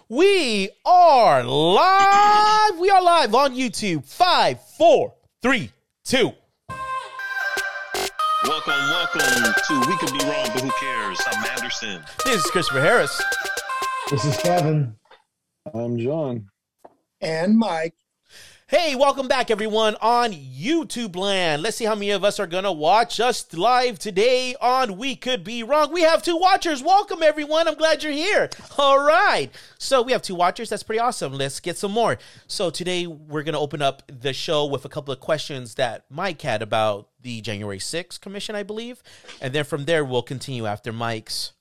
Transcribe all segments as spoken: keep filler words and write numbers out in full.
We are live. We are live on YouTube. Five, four, three, two. Welcome, welcome to We Could Be Wrong, but Who Cares? I'm Anderson. This is Christopher Harris. This is Kevin. I'm John. And Mike. Hey, welcome back, everyone, on YouTube land. Let's see how many of us are going to watch us live today on We Could Be Wrong. We have two watchers. Welcome, everyone. I'm glad you're here. All right. So we have two watchers. That's pretty awesome. Let's get some more. So today we're going to open up the show with a couple of questions that Mike had about the January sixth commission, I believe. And then from there, we'll continue after Mike's.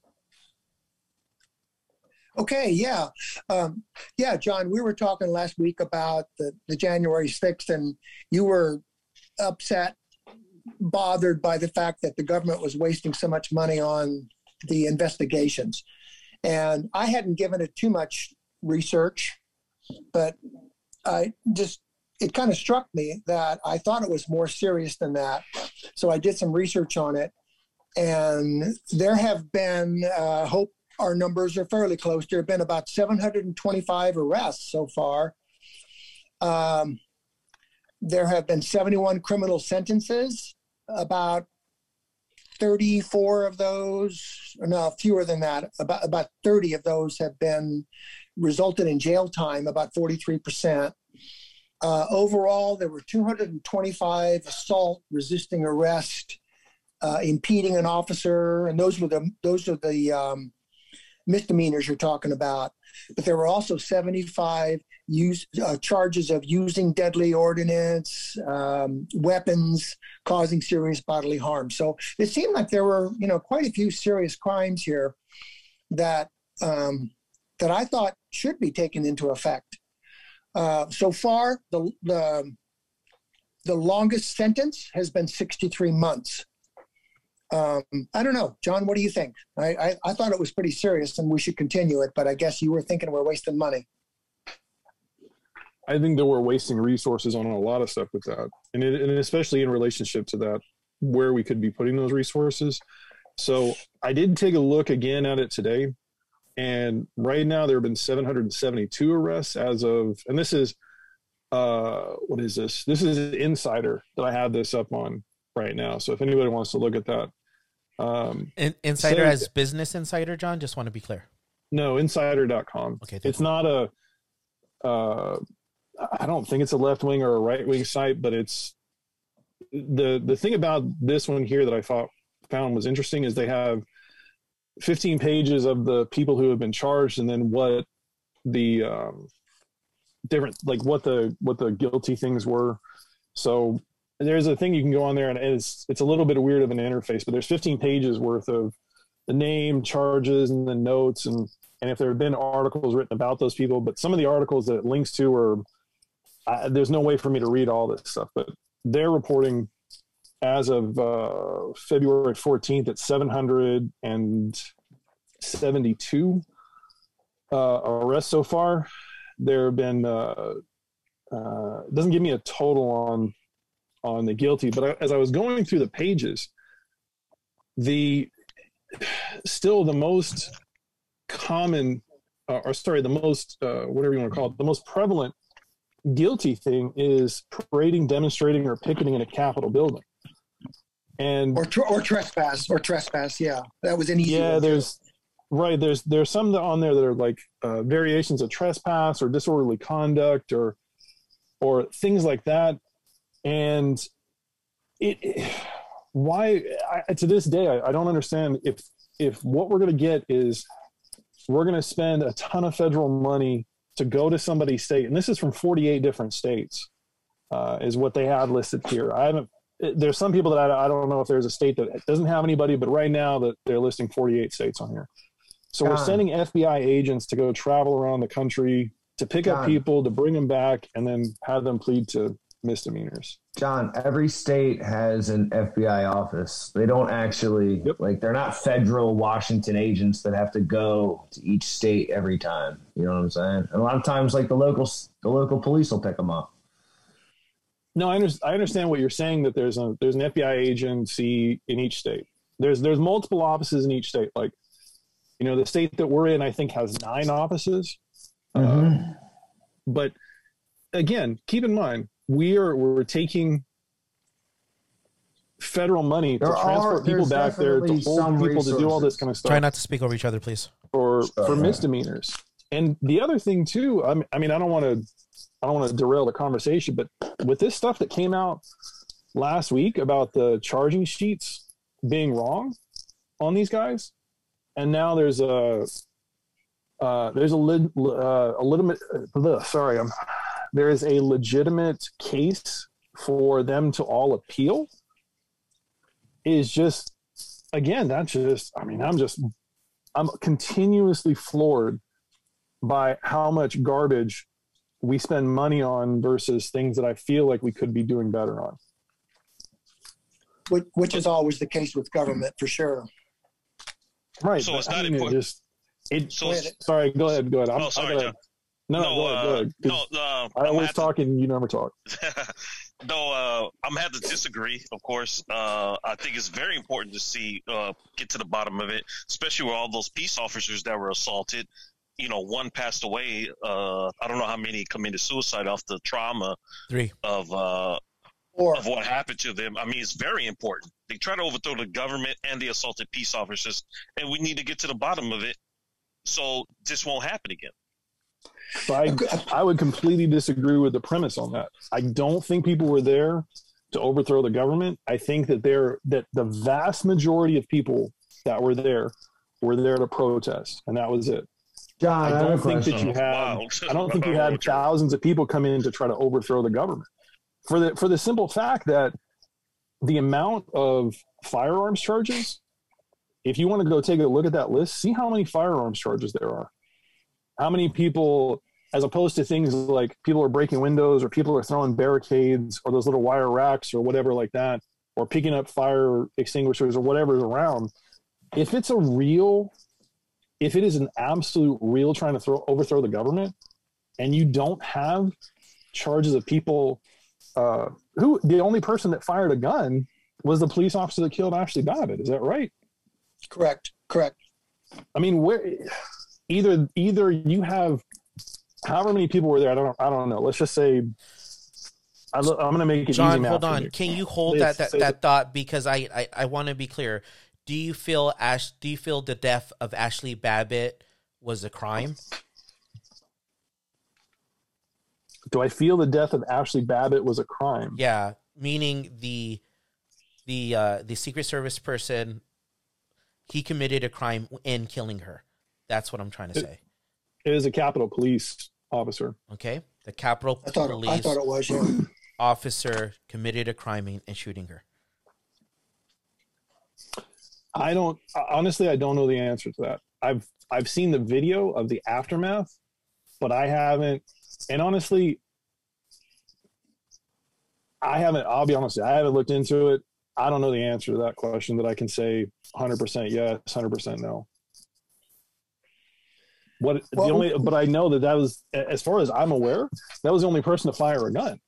Okay, yeah. Um, yeah, John, we were talking last week about the, the January sixth, and you were upset, bothered by the fact that the government was wasting so much money on the investigations. And I hadn't given it too much research, but I just, it kind of struck me that I thought it was more serious than that. So I did some research on it, and there have been, uh, hope our numbers are fairly close. There have been about seven hundred twenty-five arrests so far. Um, there have been seventy-one criminal sentences. About thirty-four of those, no, fewer than that, about, about thirty of those have been resulted in jail time, about forty-three percent. Uh, overall, there were two hundred twenty-five assault, resisting arrest, uh, impeding an officer, and those were the, those are the, um, misdemeanors you're talking about. But there were also seventy-five use, uh, charges of using deadly ordnance, um, weapons, causing serious bodily harm. So it seemed like there were, you know, quite a few serious crimes here that um, that I thought should be taken into effect. Uh, so far, the, the the longest sentence has been sixty-three months. Um, I don't know. John, what do you think? I, I, I thought it was pretty serious and we should continue it, but I guess you were thinking we're wasting money. I think that we're wasting resources on a lot of stuff with that. And, it, and especially in relationship to that, where we could be putting those resources. So I did take a look again at it today. And right now there have been seven hundred seventy-two arrests as of, and this is, uh, what is this? This is Insider that I have this up on right now. So if anybody wants to look at that. Um, In, Insider so, as Business Insider, John? Just want to be clear. No, insider dot com. Okay, it's you. not a, uh, I don't think it's a left wing or a right wing site, but it's the, the thing about this one here that I thought found was interesting is they have fifteen pages of the people who have been charged and then what the, um, different, like what the, what the guilty things were. So there's a thing you can go on there and it's, it's a little bit weird of an interface, but there's fifteen pages worth of the name, charges, and the notes. And, and if there have been articles written about those people, but some of the articles that it links to are, uh, there's no way for me to read all this stuff, but they're reporting as of uh, February fourteenth at seven hundred seventy-two uh, arrests so far. There have been, uh, uh, it doesn't give me a total on, on the guilty, but I, as I was going through the pages, the still the most common, uh, or sorry, the most, uh, whatever you want to call it, the most prevalent guilty thing is parading, demonstrating, or picketing in a Capitol building. And or tr- or trespass, or trespass, yeah. That was an easy yeah, one. there's, right, there's, there's some that on there that are like uh, variations of trespass or disorderly conduct or, or things like that. And it, it why I, to this day, I, I don't understand if, if what we're going to get is we're going to spend a ton of federal money to go to somebody's state. And this is from forty-eight different states, uh, is what they have listed here. I haven't, there's some people that I, I don't know if there's a state that doesn't have anybody, but right now that they're listing forty-eight states on here. So John. We're sending F B I agents to go travel around the country to pick John. up people, to bring them back, and then have them plead to misdemeanors. John, every state has an F B I office. They don't actually, Yep. like, they're not federal Washington agents that have to go to each state every time. You know what I'm saying? And a lot of times, like, the local, the local police will pick them up. No, I, under, I understand what you're saying, that there's a there's an F B I agency in each state. There's there's multiple offices in each state. Like, you know, the state that we're in, I think, has nine offices. Mm-hmm. Uh, but again, keep in mind, we are we're taking federal money to There transport are- people there's back there to definitely hold some people to do all this resources. kind of stuff Try not to speak over each other, please. for Sorry. for misdemeanors. And the other thing too, I mean, I mean, I don't want to, I don't want to derail the conversation, but with this stuff that came out last week about the charging sheets being wrong on these guys, and now there's a, uh, there's a lid, uh, a little bit. Uh, sorry, I'm. There is a legitimate case for them to all appeal. Is just, again, that's just. I mean, I'm just, I'm continuously floored by how much garbage we spend money on versus things that I feel like we could be doing better on. which, which is always the case with government for sure. Right. So but it's I not mean, it important. just, it, So it's- sorry, go ahead, go ahead. I'm, Oh, sorry, I gotta, John. no, no, go ahead, go uh, ahead. no, 'Cause uh, I I'm gonna always have to- talk and you never talk. no, uh, I'm gonna have to disagree. Of course, uh, I think it's very important to see uh, get to the bottom of it, especially with all those peace officers that were assaulted. You know, one passed away. Uh, I don't know how many committed suicide off the trauma Three. of uh, Or of what happened to them. I mean, it's very important. They try to overthrow the government and the assaulted peace officers, and we need to get to the bottom of it so this won't happen again. So I, I would completely disagree with the premise on that. I don't think people were there to overthrow the government. I think that they're that the vast majority of people that were there were there to protest, and that was it. John, I I, have don't a think that question. you had. Wow. I don't think you had thousands of people come in to try to overthrow the government for the for the simple fact that the amount of firearms charges. If you want to go take a look at that list, see how many firearms charges there are. How many people, as opposed to things like people are breaking windows or people are throwing barricades or those little wire racks or whatever like that, or picking up fire extinguishers or whatever's around. If it's a real, if it is an absolute real trying to throw overthrow the government, and you don't have charges of people uh, who the only person that fired a gun was the police officer that killed Ashley Babbitt. Is that right? correct, correct. I mean, where either either you have however many people were there. I don't I don't know. Let's just say I, I'm going to make it easy John, math hold for on. you. Can you hold Let's that that, say that thought because I I, I want to be clear. Do you feel Ash? Do you feel the death of Ashley Babbitt was a crime? Do I feel the death of Ashley Babbitt was a crime? Yeah, meaning the the uh, the Secret Service person, he committed a crime in killing her. That's what I'm trying to say. It is a Capitol Police officer. Okay, the Capitol I thought it, Police I thought it was. Yeah. officer committed a crime in, in shooting her. I don't honestly. I don't know the answer to that. I've I've seen the video of the aftermath, but I haven't. And honestly, I haven't. I'll be honest. I haven't looked into it. I don't know the answer to that question that I can say one hundred percent yes, one hundred percent no. What Well- the only? But I know that that was, as far as I'm aware, that was the only person to fire a gun.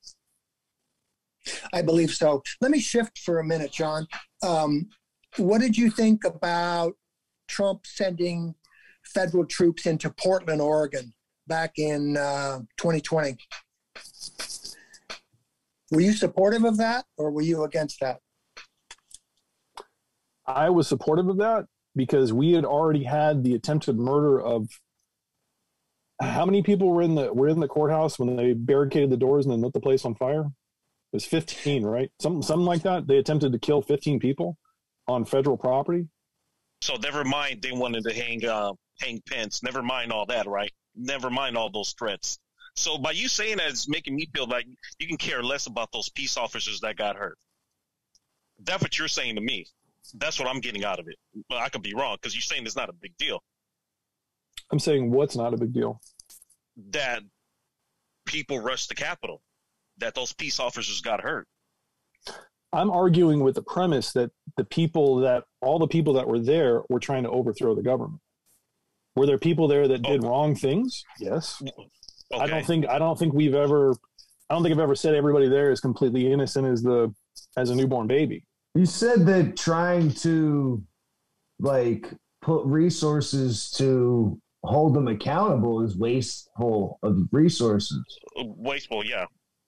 I believe so. Let me shift for a minute, John. Um, what did you think about Trump sending federal troops into Portland, Oregon back in uh, twenty twenty? Were you supportive of that or were you against that? I was supportive of that because we had already had the attempted murder of how many people were in the were in the courthouse when they barricaded the doors and then lit the place on fire? It was fifteen, right? Something something like that. They attempted to kill fifteen people on federal property. So never mind they wanted to hang uh, hang Pence. Never mind all that, right? Never mind all those threats. So by you saying that, it's making me feel like you can care less about those peace officers that got hurt. That's what you're saying to me. That's what I'm getting out of it. But I could be wrong because you're saying it's not a big deal. I'm saying what's not a big deal. That people rushed the Capitol. That those peace officers got hurt. I'm arguing with the premise that the people that all the people that were there were trying to overthrow the government. Were there people there that did Oh. wrong things? Yes. Okay. I don't think I don't think we've ever I don't think I've ever said everybody there is completely innocent as the as a newborn baby. You said that trying to like put resources to hold them accountable is wasteful of resources. Wasteful, yeah.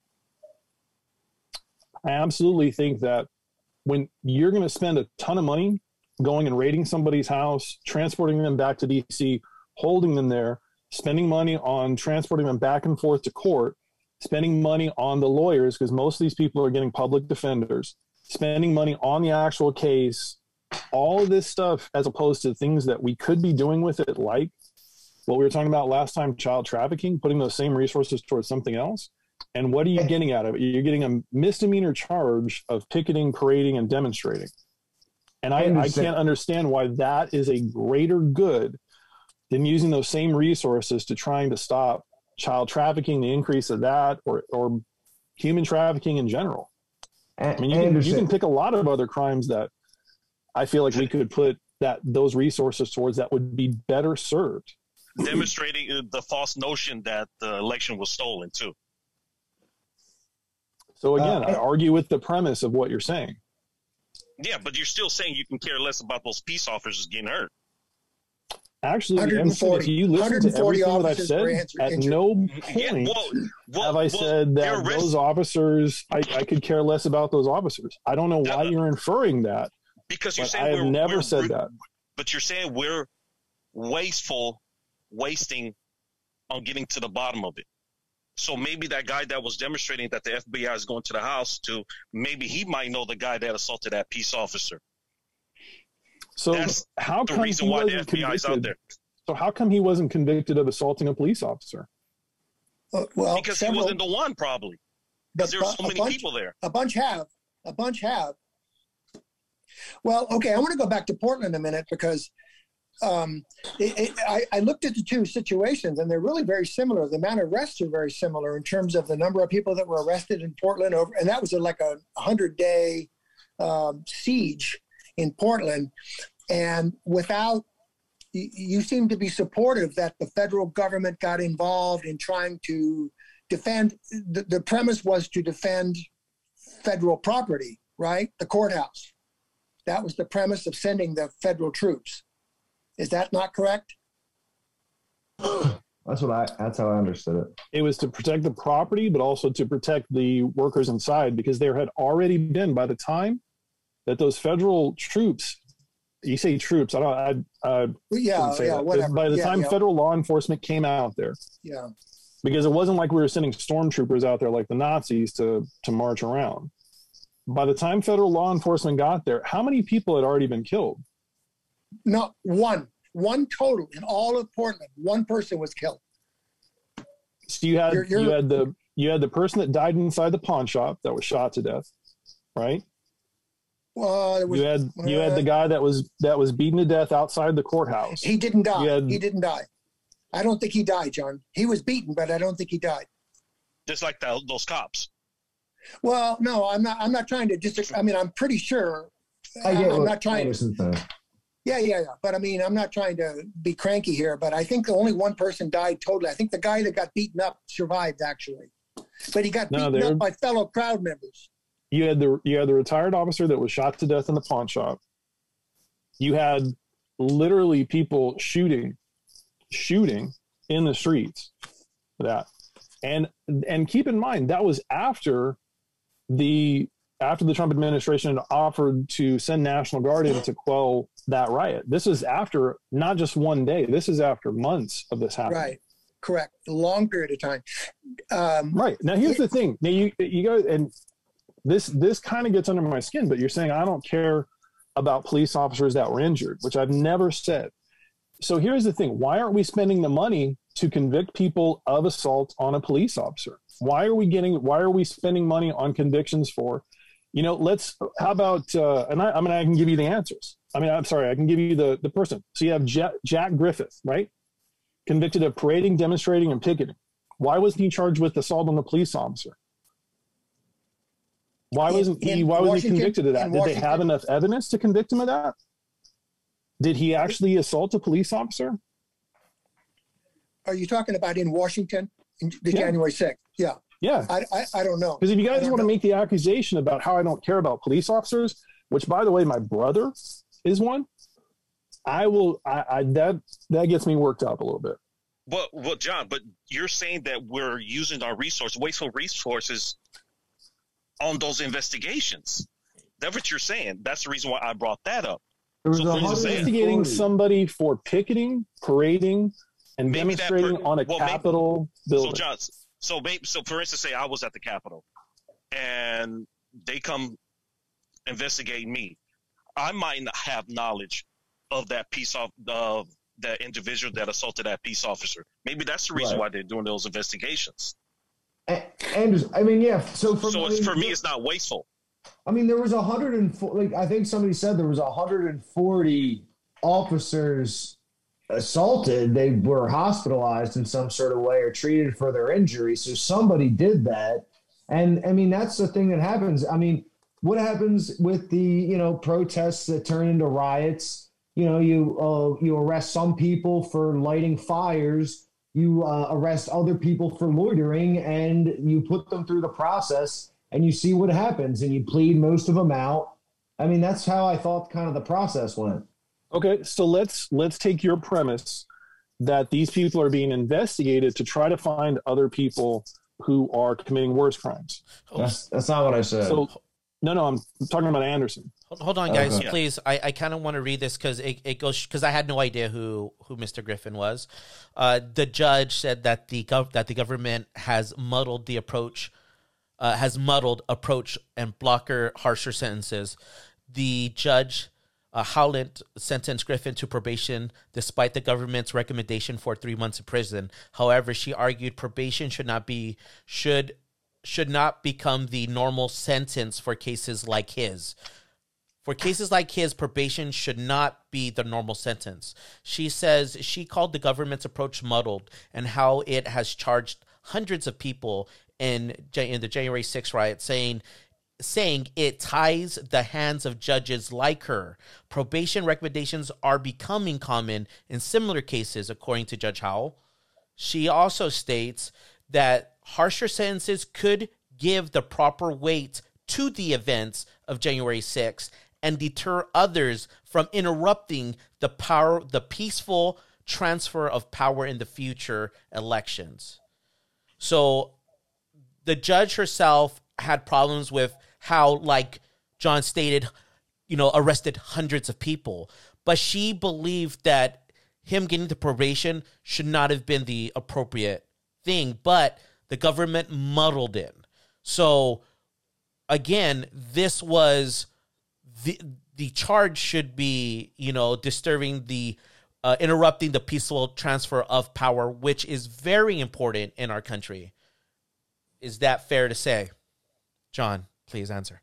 I absolutely think that when you're going to spend a ton of money going and raiding somebody's house, transporting them back to D C, holding them there, spending money on transporting them back and forth to court, spending money on the lawyers, because most of these people are getting public defenders, spending money on the actual case, all of this stuff, as opposed to things that we could be doing with it, like what we were talking about last time, child trafficking, putting those same resources towards something else. And what are you getting out of it? You're getting a misdemeanor charge of picketing, parading, and demonstrating. And I, I can't understand why that is a greater good than using those same resources to trying to stop child trafficking, the increase of that, or, or human trafficking in general. I mean, you can, you can pick a lot of other crimes that I feel like we could put that those resources towards that would be better served. Demonstrating the false notion that the election was stolen, too. So again, uh, I argue with the premise of what you're saying. Yeah, but you're still saying you can care less about those peace officers getting hurt. Actually, Emerson, if you listen to everything that I've said, at no point yeah, well, well, have I well, said that those officers, I, I could care less about those officers. I don't know why no, you're inferring that. Because you're saying I have we're, never we're, said we're, that. But you're saying we're wasteful, wasting on getting to the bottom of it. So maybe that guy that was demonstrating that the F B I is going to the house to, maybe he might know the guy that assaulted that peace officer. So That's how the come reason he why the wasn't F B I is out there. So how come he wasn't convicted of assaulting a police officer? Uh, well, because several, he wasn't the one, probably. Because there were so many bunch, people there. A bunch have. A bunch have. Well, okay, I want to go back to Portland a minute because um, it, it, I, I looked at the two situations, and they're really very similar. The amount of arrests are very similar in terms of the number of people that were arrested in Portland, over, and that was a, like a hundred-day um, siege in Portland. And without, you seem to be supportive that the federal government got involved in trying to defend. The, the premise was to defend federal property, right? The courthouse. That was the premise of sending the federal troops. Is that not correct? That's what I. That's how I understood it. It was to protect the property, but also to protect the workers inside, because there had already been, by the time that those federal troops, you say troops, I don't. I, I yeah, say yeah, that. whatever. By the yeah, time yeah. federal law enforcement came out there, yeah, because it wasn't like we were sending stormtroopers out there like the Nazis to to march around. By the time federal law enforcement got there, how many people had already been killed? No, one. One total in all of Portland. One person was killed. So you had You're- you're- you had the you had the person that died inside the pawn shop that was shot to death, right? Well, it was, You had you uh, had the guy that was that was beaten to death outside the courthouse. He didn't die. You had- He didn't die. I don't think he died, John. He was beaten, but I don't think he died. Just like the, those cops. Well, no, I'm not. I'm not trying to disagree. I mean, I'm pretty sure. I get I'm what not trying. Anderson's saying. Yeah, yeah, yeah. But I mean, I'm not trying to be cranky here. But I think only one person died totally. I think the guy that got beaten up survived actually, but he got No, beaten they're- up by fellow crowd members. You had the you had the retired officer that was shot to death in the pawn shop. You had literally people shooting, shooting in the streets. For that, and and keep in mind that was after the after the Trump administration had offered to send National Guard in to quell that riot. This is after not just one day. This is after months of this happening. Right. Correct. A long period of time. Um, Right. Now here's the thing. Now you you go and this this kind of gets under my skin, but you're saying I don't care about police officers that were injured, which I've never said. So here's the thing. Why aren't we spending the money to convict people of assault on a police officer? Why are we getting why are we spending money on convictions for, you know, let's how about uh, and I, I mean I can give you the answers. I mean, I'm sorry, I can give you the the person. So you have Jack, Jack Griffith, right? Convicted of parading, demonstrating, and picketing. Why wasn't he charged with assault on the police officer? Why In- wasn't he? in Why was he Washington- convicted of that? in Did they Washington- have enough evidence to convict him of that? Did he actually assault a police officer? Are you talking about in Washington, in the Yeah. January sixth? Yeah. Yeah. I, I, I don't know. Because if you I guys don't want to know. make the accusation about how I don't care about police officers, which by the way, my brother is one, I will. I, I that that gets me worked up a little bit. Well, well, John, but you're saying that we're using our resources, wasteful resources, on those investigations. That's what you're saying. That's the reason why I brought that up. There was So a for instance, hundred- Investigating somebody for picketing, parading, and Maybe that demonstrating per- on a well, maybe- Capitol building. So, John, so maybe, so for instance, say I was at the Capitol, and they come investigate me. I might not have knowledge of that peace of uh, that individual that assaulted that peace officer. Maybe that's the reason Right. why they're doing those investigations. And, and I mean, yeah. So for, So I it's, mean, for me, it's not wasteful. I mean, there was a hundred and four. Like I think somebody said there was a hundred and forty officers assaulted. They were hospitalized in some sort of way or treated for their injuries. So somebody did that, and I mean that's the thing that happens. I mean, what happens with the you know protests that turn into riots? You know, you uh, you arrest some people for lighting fires. You uh, arrest other people for loitering, and you put them through the process. And you see what happens, and you plead most of them out. I mean, that's how I thought kind of the process went. Okay, so let's let's take your premise that these people are being investigated to try to find other people who are committing worse crimes. That's that's not what I said. So, no, no, I'm talking about Anderson. Hold, hold on, guys, Okay. please. I, I kind of want to read this because it, it goes because I had no idea who, who Mister Griffin was. Uh, the judge said that the gov- that the government has muddled the approach. Uh, has muddled approach and blocker harsher sentences. The judge, uh, Howland, sentenced Griffin to probation despite the government's recommendation for three months in prison. However, she argued probation should not be should should not become the normal sentence for cases like his. For cases like his, probation should not be the normal sentence. She says she called the government's approach muddled and how it has charged hundreds of people in in the January sixth riot, saying saying it ties the hands of judges like her. Probation recommendations are becoming common in similar cases, according to Judge Howell. She also states that harsher sentences could give the proper weight to the events of January sixth and deter others from interrupting the power, the peaceful transfer of power in the future elections. So the judge herself had problems with how, like John stated, you know, arrested hundreds of people. But she believed that him getting the probation should not have been the appropriate thing. But the government muddled it. So, again, this was the the charge should be, you know, disturbing the, uh, interrupting the peaceful transfer of power, which is very important in our country. Is that fair to say? John, please answer.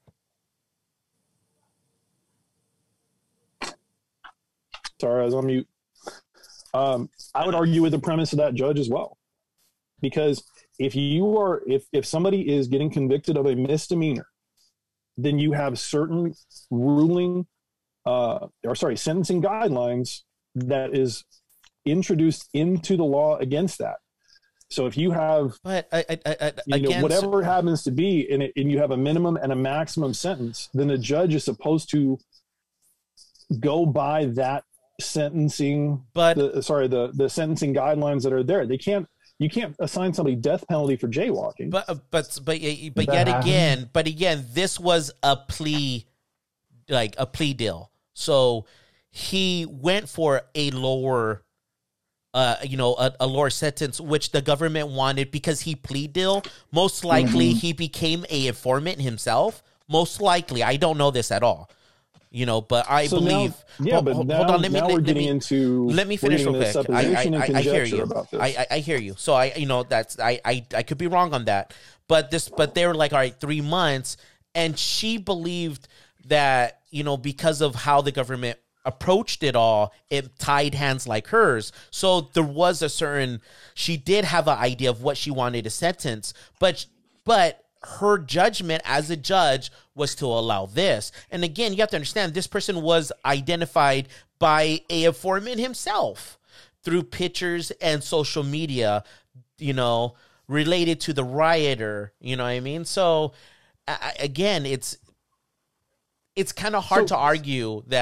Sorry, I was on mute. Um, I would argue with the premise of that judge as well. Because if you are, if, if somebody is getting convicted of a misdemeanor, then you have certain ruling, uh, or sorry, sentencing guidelines that is introduced into the law against that. So if you have, But I, I, I, you again, know, whatever it happens to be, and, it, and you have a minimum and a maximum sentence, then the judge is supposed to go by that sentencing. But the, sorry, the the sentencing guidelines that are there. They can't. You can't assign somebody death penalty for jaywalking. but but but but That yet happens. again, but again, this was a plea, like a plea deal. So he went for a lower, uh, you know, a, a lower sentence, which the government wanted because he plea deal. Most likely, he became a informant himself. Most likely, I don't know this at all. You know, but I So now- believe. yeah, hold, but hold- now, hold on. Let me. now let, we're let getting me, into. Let me we're finish getting real into quick. I, I, supposition and I, I hear conjecture you. about this. I, I, I hear you. So I, you know, that's I, I, I could be wrong on that, but this, but they were like, all right, three months, and she believed that, you know, because of how the government approached it all, it tied hands like hers. So there was a certain, she did have an idea of what she wanted to sentence, but, but. her judgment as a judge was to allow this. And again, you have to understand this person was identified by a informant himself through pictures and social media, you know, related to the rioter, you know what I mean? So I, again, it's it's kind of hard So- to argue that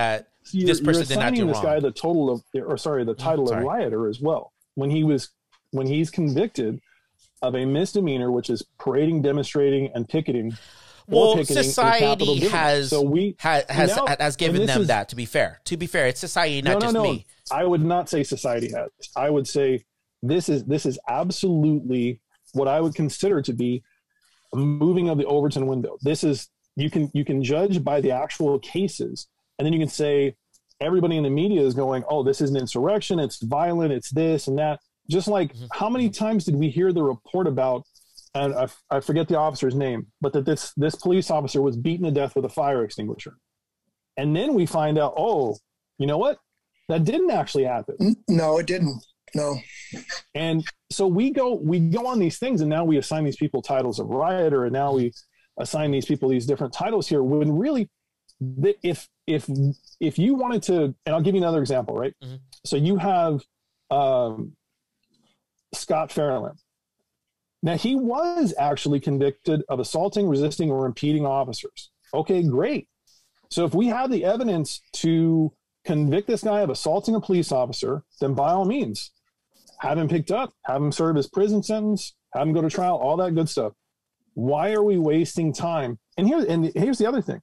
you're, this person you're did not assigning do this wrong. guy the total of, or sorry, the title sorry. of rioter as well. When he was, when he's convicted of a misdemeanor, which is parading, demonstrating, and picketing. Well, picketing in society Capitol buildings. has so we has has, now- has given and this them is- that. To be fair, to be fair, it's society, not no, just no, no. me. I would not say society has. I would say this is this is absolutely what I would consider to be a moving of the Overton window. This is you can you can judge by the actual cases, and then you can say everybody in the media is going, "Oh, this is an insurrection. It's violent. It's this and that." Just like Mm-hmm. how many times did we hear the report about? And I, I forget the officer's name, but that this this police officer was beaten to death with a fire extinguisher, and then we find out, oh, you know what? That didn't actually happen. No, it didn't. No. And so we go we go on these things, and now we assign these people titles of rioter, and now we assign these people these different titles here. When really, the, if if if you wanted to, and I'll give you another example, right? Mm-hmm. So you have um, Scott Fairland. Now, he was actually convicted of assaulting, resisting, or impeding officers. Okay, great. So if we have the evidence to convict this guy of assaulting a police officer, then by all means, have him picked up, have him serve his prison sentence, have him go to trial, all that good stuff. Why are we wasting time? And here, and here's the other thing.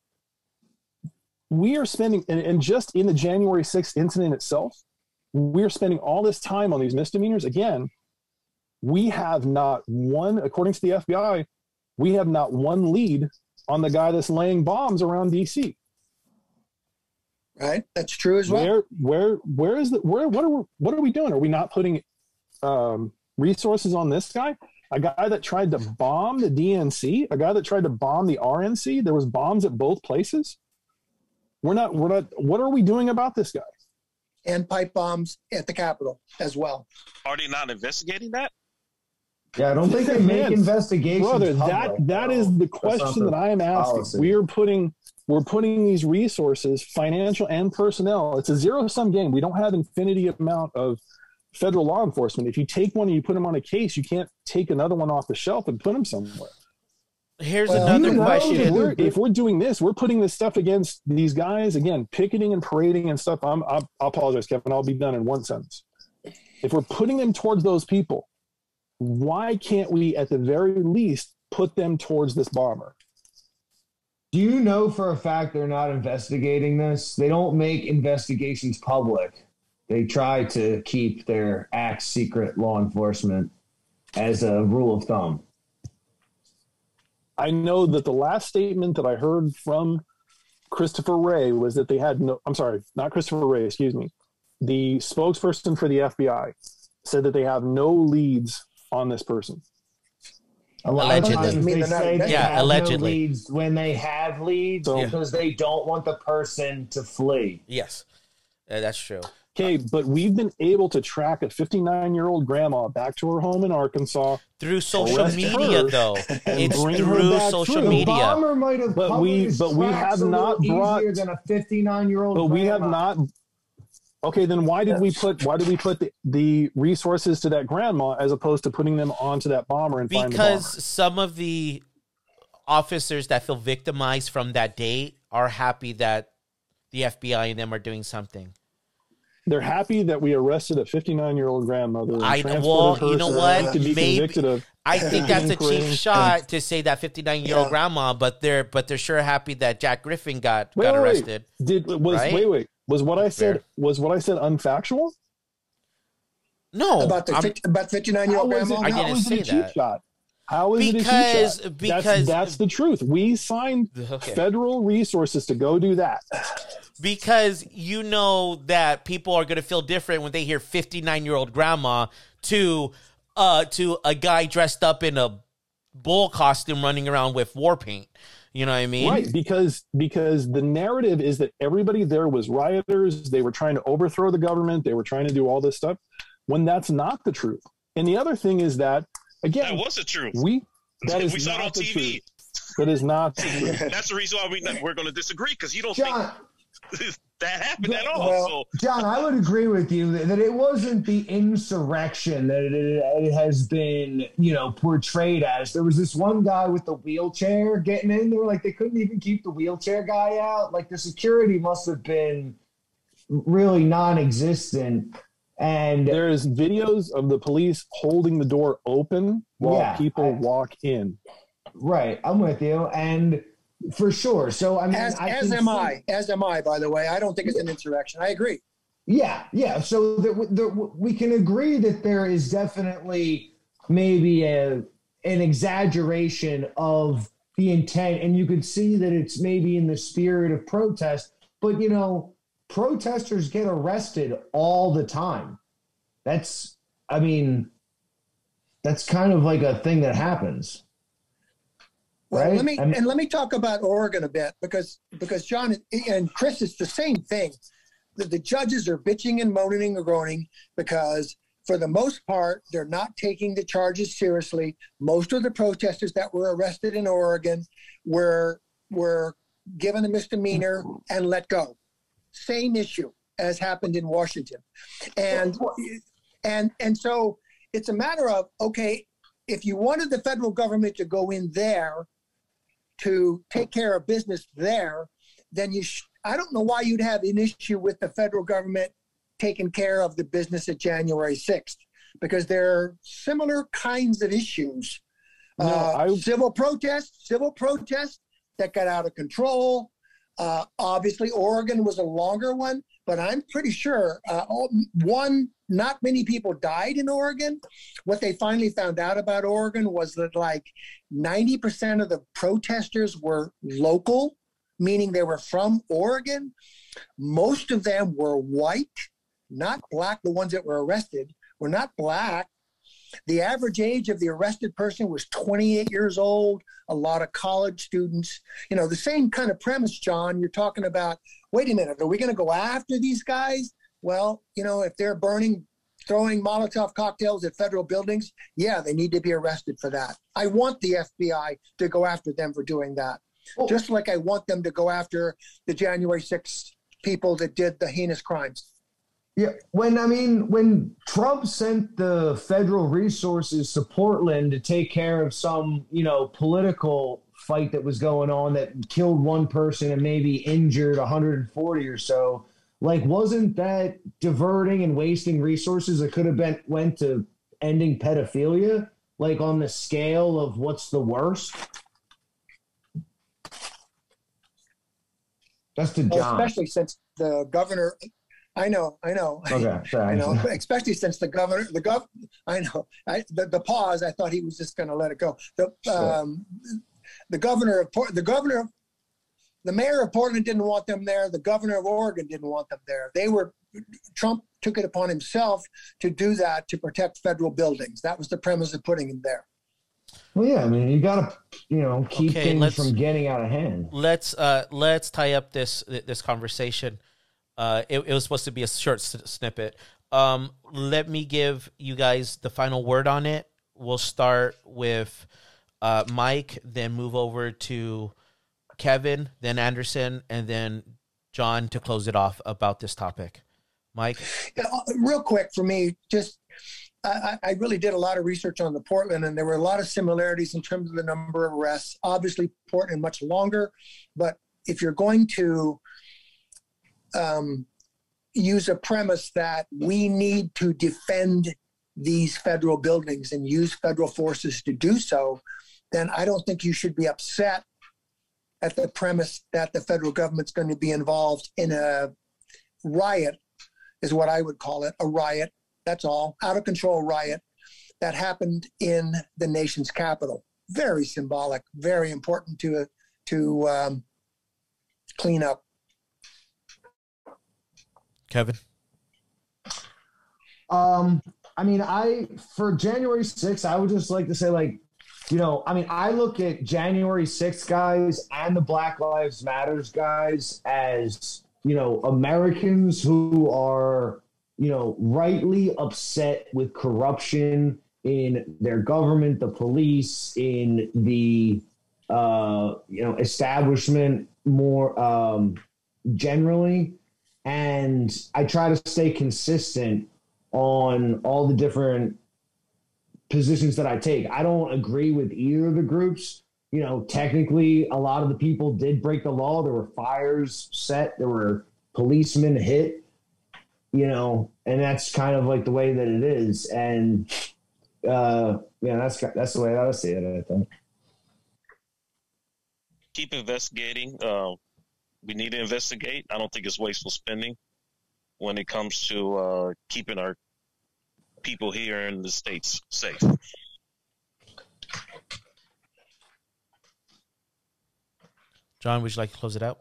We are spending, and, and just in the January sixth incident itself, we're spending all this time on these misdemeanors. Again, we have not one, according to the F B I, we have not one lead on the guy that's laying bombs around D C. Right, that's true as well. Where, where, where is the where? What are we, what are we doing? Are we not putting um, resources on this guy? A guy that tried to bomb the D N C, a guy that tried to bomb the R N C. There was bombs at both places. We're not. We're not. What are we doing about this guy? And pipe bombs at the Capitol as well. Are they not investigating that? Yeah, I don't think they make Man, investigations. Brother, that public, that though. is the That's not question the that I am asking. policy. We are putting we're putting these resources, financial and personnel. It's a zero sum game. We don't have infinity amount of federal law enforcement. If you take one and you put them on a case, you can't take another one off the shelf and put them somewhere. Here's Well, another you know, If question. we're, if we're doing this, we're putting this stuff against these guys again, picketing and parading and stuff. I'm, I'm, I apologize, Kevin. I'll be done in one sentence. If we're putting them towards those people, why can't we, at the very least, put them towards this bomber? Do you know for a fact they're not investigating this? They don't make investigations public. They try to keep their acts secret, law enforcement, as a rule of thumb. I know that the last statement that I heard from Christopher Wray was that they had no, I'm sorry, not Christopher Wray, excuse me. The spokesperson for the F B I said that they have no leads on this person. A lot of Allegedly. times I mean, they they're not say they Yeah, have allegedly. no leads when they have leads So- because they don't want the person to flee. Yes, uh, that's true. Okay, but we've been able to track a fifty-nine-year-old grandma back to her home in Arkansas. Through social Arrest media, her though, it's bring her through back social through. The media. bomber might have But covered we- his but we tracks have a not little brought- easier than a fifty-nine-year-old. But we have grandma. not. Okay, then why did we put why did we put the, the resources to that grandma as opposed to putting them onto that bomber and find the bomber? Because some of the officers that feel victimized from that date are happy that the F B I and them are doing something. They're happy that we arrested a fifty-nine-year-old grandmother. And I transported well, her you know so what? she could be Maybe convicted of. I think that's a cheap Parading. shot to say that fifty-nine-year-old Yeah. grandma, but they're but they're sure happy that Jack Griffin got Wait, got wait, wait. arrested. Did was Right? wait wait was what I said Fair. was what I said unfactual? No, about the I'm- fifty, about fifty-nine year How old was it, grandma. I how didn't is it say a cheap that. shot? How is Because- it a cheap shot? because- that's, that's the truth. We signed Okay. federal resources to go do that. because you know that people are going to feel different when they hear fifty-nine-year-old grandma to uh to a guy dressed up in a bull costume running around with war paint. You know what I mean? Right, because because the narrative is that everybody there was rioters. They were trying to overthrow the government. They were trying to do all this stuff, when that's not the truth. And the other thing is that, again, That was the truth. we that is we saw it not on the T V. truth. That is not the truth. That's the reason why we, we're going to disagree, because you don't John, think that happened at all. Well, so John, I would agree with you that, that it wasn't the insurrection that it, it has been, you know, portrayed as. There was this one guy with the wheelchair getting in. They were like, they couldn't even keep the wheelchair guy out. Like, the security must have been really non-existent. And there's videos of the police holding the door open while Yeah, people I- walk in. right, I'm with you, and for sure. So I mean, As, I as can am see- I. As am I, by the way. I don't think it's an insurrection. I agree. Yeah, yeah. So there, there, we can agree that there is definitely maybe a an exaggeration of the intent, and you could see that it's maybe in the spirit of protest. But you know, protesters get arrested all the time. That's, I mean, that's kind of like a thing that happens. Well, Right? let me I mean- and let me talk about Oregon a bit because because John and Chris, it's the same thing. The, the judges are bitching and moaning and groaning because, for the most part, they're not taking the charges seriously. Most of the protesters that were arrested in Oregon were were given a misdemeanor and let go. Same issue as happened in Washington, and and and so it's a matter of, okay, if you wanted the federal government to go in there to take care of business there, then you sh- I don't know why you'd have an issue with the federal government taking care of the business at January sixth, because there are similar kinds of issues. No, uh, I- civil protests, civil protests that got out of control. Uh, obviously, Oregon was a longer one, but I'm pretty sure uh, all- one, not many people died in Oregon. What they finally found out about Oregon was that like ninety percent of the protesters were local, meaning they were from Oregon. Most of them were white, not black. The ones that were arrested were not black. The average age of the arrested person was twenty-eight years old, a lot of college students. You know, the same kind of premise, John. You're talking about, wait a minute, are we going to go after these guys? Well, you know, if they're burning, throwing Molotov cocktails at federal buildings, yeah, they need to be arrested for that. I want the F B I to go after them for doing that. Well- Just like I want them to go after the January sixth people that did the heinous crimes. Yeah, when I mean when Trump sent the federal resources to Portland to take care of some, you know, political fight that was going on that killed one person and maybe injured one hundred forty or so, like wasn't that diverting and wasting resources that could have been went to ending pedophilia, like on the scale of what's the worst? That's to Well, John. especially since the governor, I know, I know. Okay, sorry. I know, especially since the governor, the gov, I know, I, the, the pause. I thought he was just going to let it go. The um, the governor of Port, the governor, of, the mayor of Portland didn't want them there. The governor of Oregon didn't want them there. They were Trump took it upon himself to do that to protect federal buildings. That was the premise of putting him there. Well, yeah, I mean, you got to, you know, keep Okay, things let's- from getting out of hand. Let's uh let's tie up this this conversation. Uh, it, it was supposed to be a short s- snippet. Um, let me give you guys the final word on it. We'll start with uh, Mike, then move over to Kevin, then Anderson, and then John to close it off about this topic. Mike? Yeah, uh, real quick for me, just I, I really did a lot of research on the Portland, and there were a lot of similarities in terms of the number of arrests. Obviously, Portland much longer, but if you're going to um, use a premise that we need to defend these federal buildings and use federal forces to do so, then I don't think you should be upset at the premise that the federal government's going to be involved in a riot, is what I would call it, a riot. That's all, out of control riot that happened in the nation's capital. Very symbolic, very important to to um, clean up. Kevin? Um, I mean, I for January sixth, I would just like to say, like, you know, I mean, I look at January sixth guys and the Black Lives Matters guys as, you know, Americans who are, you know, rightly upset with corruption in their government, the police, in the, uh, you know, establishment more um, generally. And I try to stay consistent on all the different positions that I take. I don't agree with either of the groups. You know, technically, a lot of the people did break the law. There were fires set. There were policemen hit. you know, and that's kind of like the way that it is. And, uh, yeah, that's, that's the way I would see it, I think. Keep investigating. Uh, we need to investigate. I don't think it's wasteful spending when it comes to uh, keeping our people here in the States safe. John, would you like to close it out?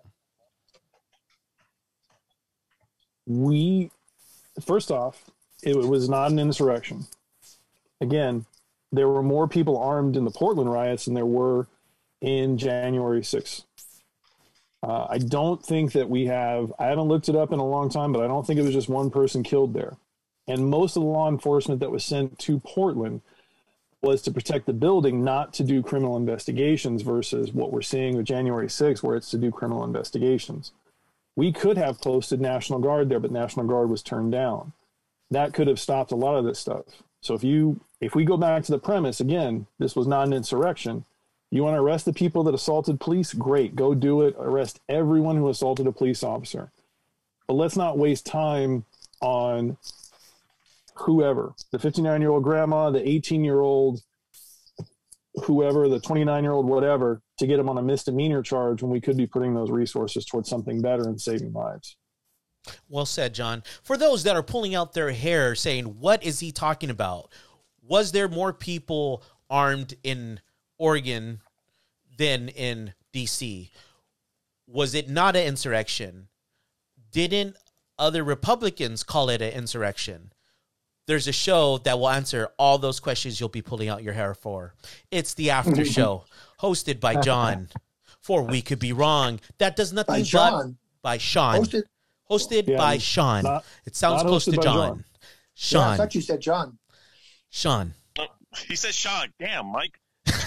We, first off, it was not an insurrection. Again, there were more people armed in the Portland riots than there were in January sixth. Uh, I don't think that we have, I haven't looked it up in a long time, but I don't think it was just one person killed there. And most of the law enforcement that was sent to Portland was to protect the building, not to do criminal investigations, versus what we're seeing with January sixth, where it's to do criminal investigations. We could have posted National Guard there, but National Guard was turned down. That could have stopped a lot of this stuff. So if you, if we go back to the premise, again, this was not an insurrection. You want to arrest the people that assaulted police? Great, go do it. Arrest everyone who assaulted a police officer. But let's not waste time on whoever, the fifty-nine-year-old grandma, the eighteen-year-old, whoever, the twenty-nine-year-old, whatever, to get them on a misdemeanor charge when we could be putting those resources towards something better and saving lives. Well said, John. For those that are pulling out their hair saying, what is he talking about? Was there more people armed in Oregon than in D C? Was it not an insurrection? Didn't other Republicans call it an insurrection? There's a show that will answer all those questions you'll be pulling out your hair for. It's the After Show, hosted by John. For We Could Be Wrong. That does nothing By but Sean. by Sean. Hosted. Hosted Yeah, by Sean. not- it sounds not close to hosted by John. John. Yeah, I Sean. thought you said John. Sean. He said, Sean, damn, Mike.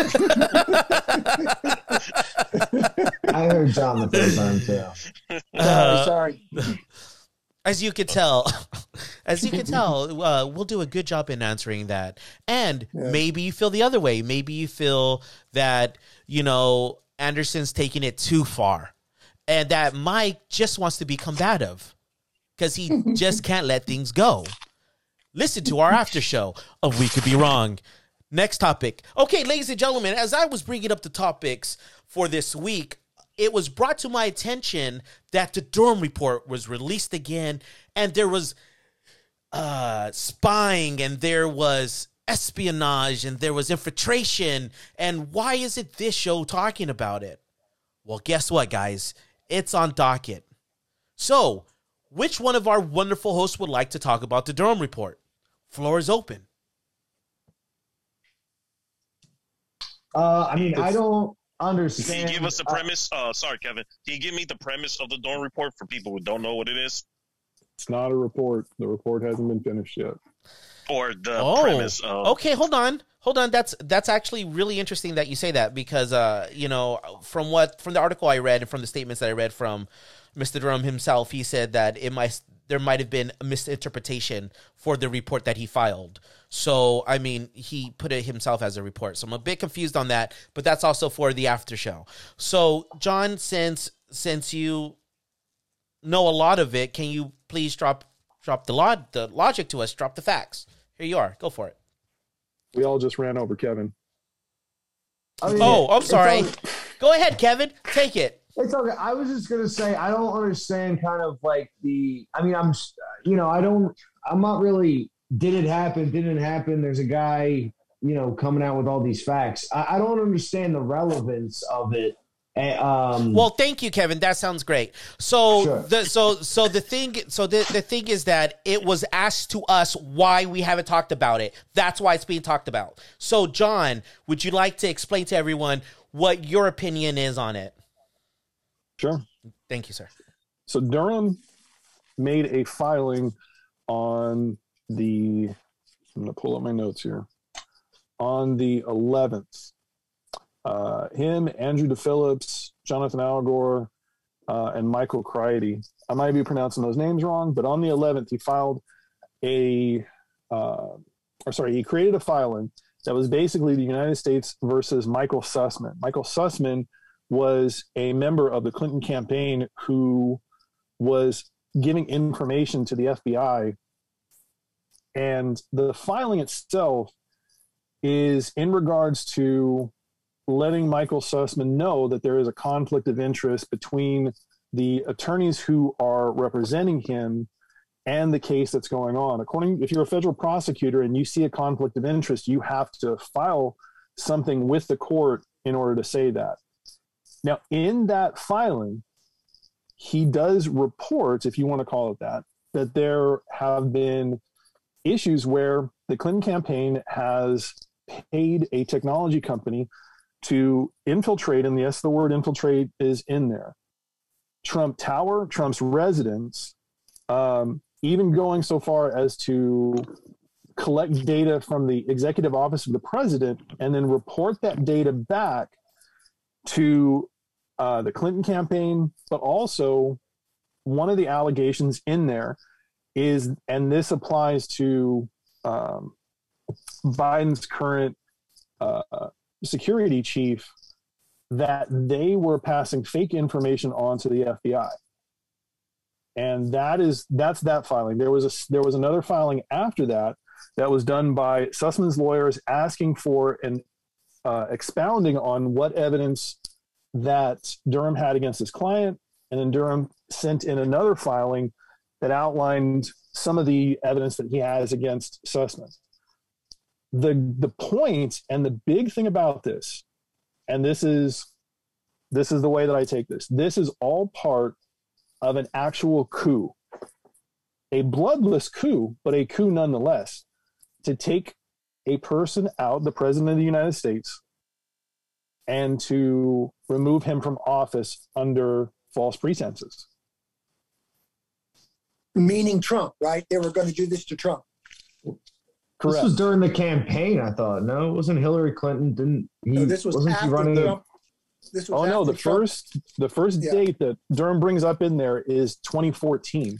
I heard John the first time too. Uh, sorry, sorry. As you can tell, as you can tell, uh, we'll do a good job in answering that. And Yeah. maybe you feel the other way. Maybe you feel that, you know, Anderson's taking it too far and that Mike just wants to be combative because he just can't let things go. Listen to our after show of We Could Be Wrong. Next topic. Okay, ladies and gentlemen, as I was bringing up the topics for this week, it was brought to my attention that the Durham report was released again, and there was uh, spying, and there was espionage, and there was infiltration. And why isn't this show talking about it? Well, guess what, guys? It's on docket. So, which one of our wonderful hosts would like to talk about the Durham report? Floor is open. Uh, I mean, I don't Can understand. you give us the uh, premise? Uh, sorry, Kevin. Can you give me the premise of the Dawn report for people who don't know what it is? It's not a report. The report hasn't been finished yet. Or the Oh, premise of... okay. Hold on, hold on. That's that's actually really interesting that you say that because uh, you know, from what from the article I read and from the statements that I read from Mister Durham himself, he said that it might there might have been a misinterpretation for the report that he filed. So, I mean, he put it himself as a report. So I'm a bit confused on that, but that's also for the after show. So, John, since since you know a lot of it, can you please drop drop the log the logic to us? Drop the facts. Here you are. Go for it. We all just ran over Kevin. I mean, Oh, I'm it's sorry. all- Go ahead, Kevin. Take it. It's okay. I was just gonna say I don't understand kind of like the. I mean, I'm, you know, I don't. I'm not really. Did it happen? Didn't it happen? There's a guy, you know, coming out with all these facts. I, I don't understand the relevance of it. Eh, Um, Well, thank you, Kevin. That sounds great. So Sure. the so so the thing so the, the thing is that it was asked to us why we haven't talked about it. That's why it's being talked about. So, John, would you like to explain to everyone what your opinion is on it? Sure. Thank you, sir. So Durham made a filing on the, I'm going to pull up my notes here, on the eleventh. Uh, him, Andrew DePhillips, Jonathan Algor, uh, and Michael Crichton. I might be pronouncing those names wrong, but on the eleventh, he filed a, uh, or sorry, he created a filing that was basically the United States versus Michael Sussman. Michael Sussman was a member of the Clinton campaign who was giving information to the F B I. And the filing itself is in regards to letting Michael Sussman know that there is a conflict of interest between the attorneys who are representing him and the case that's going on. According, if you're a federal prosecutor and you see a conflict of interest, you have to file something with the court in order to say that. Now, in that filing, he does report, if you want to call it that, that there have been issues where the Clinton campaign has paid a technology company to infiltrate, and yes, the word infiltrate is in there, Trump Tower, Trump's residence, um, even going so far as to collect data from the executive office of the president and then report that data back to uh, the Clinton campaign. But also, one of the allegations in there is, and this applies to um, Biden's current uh, security chief, that they were passing fake information on to the F B I. And that is, that's that filing. There was a, there was another filing after that that was done by Sussman's lawyers asking for an uh, expounding on what evidence that Durham had against his client. And then Durham sent in another filing that outlined some of the evidence that he has against Sussman. The, the point and the big thing about this, and this is, this is the way that I take this, this is all part of an actual coup, a bloodless coup, but a coup nonetheless, to take a person out, the president of the United States, and to remove him from office under false pretenses. Meaning Trump, right? They were going to do this to Trump. Correct. This was during the campaign, I thought. No, it wasn't Hillary Clinton. Didn't he? No, this was wasn't after he running Trump. This was Oh no, after the Trump. first the first Yeah. date that Durham brings up in there is twenty fourteen.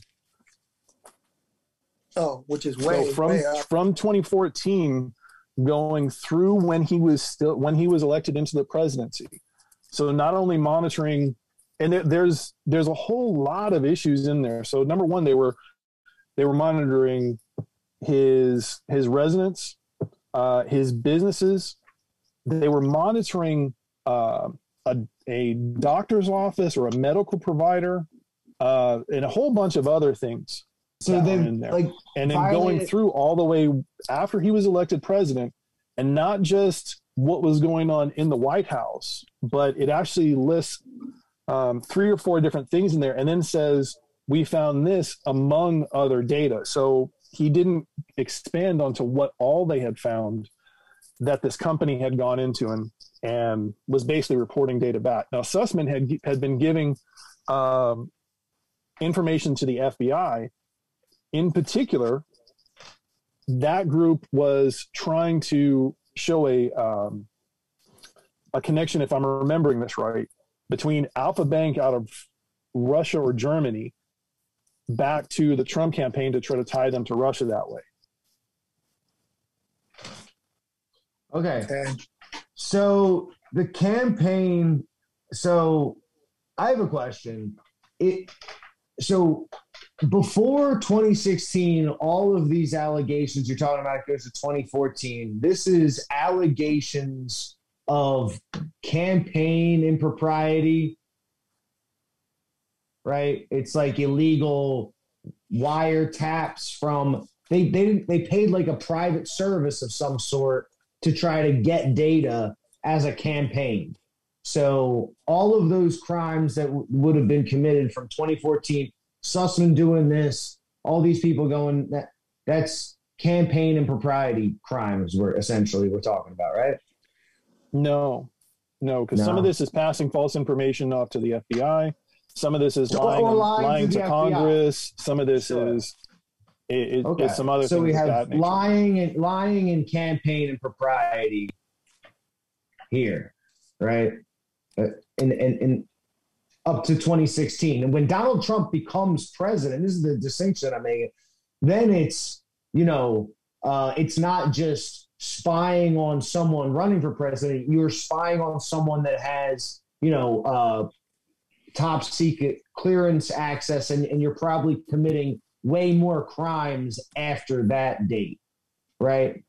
Oh, which is way, so from way up. from twenty fourteen going through when he was still when he was elected into the presidency. So not only monitoring, and there, there's there's a whole lot of issues in there. So number one, they were they were monitoring his his residence, uh, his businesses. They were monitoring uh, a a doctor's office or a medical provider, uh, and a whole bunch of other things. So that they were in there. like And then violated- going through all the way after he was elected president, and not just what was going on in the White House, but it actually lists um, three or four different things in there, and then says, we found this among other data. So he didn't expand onto what all they had found that this company had gone into and, and was basically reporting data back. Now, Sussman had, had been giving um, information to the F B I. In particular, that group was trying to show a um, a connection, if I'm remembering this right, between Alpha Bank out of Russia or Germany back to the Trump campaign to try to tie them to Russia that way. Okay. Okay. So the campaign. So I have a question. It. So before twenty sixteen, all of these allegations you're talking about goes to twenty fourteen. This is allegations of campaign impropriety, right? It's like illegal wiretaps from they they they paid like a private service of some sort to try to get data as a campaign. So all of those crimes that w- would have been committed from twenty fourteen, Sussman doing this, all these people going, that that's campaign impropriety crimes we're essentially we're talking about, right? No, no, because some No. of this is passing false information off to the F B I. Some of this is Or- lying, or lying to lying the to F B I. Congress. Some of this Sure. is it, it, Okay. it's some other so things we of have that nature. lying and lying and campaign impropriety here, right? Uh, and, and, and up to twenty sixteen. And when Donald Trump becomes president, this is the distinction I'm making, then it's, you know, uh, it's not just spying on someone running for president. You're spying on someone that has, you know, uh, top secret clearance access, and, and you're probably committing way more crimes after that date, right?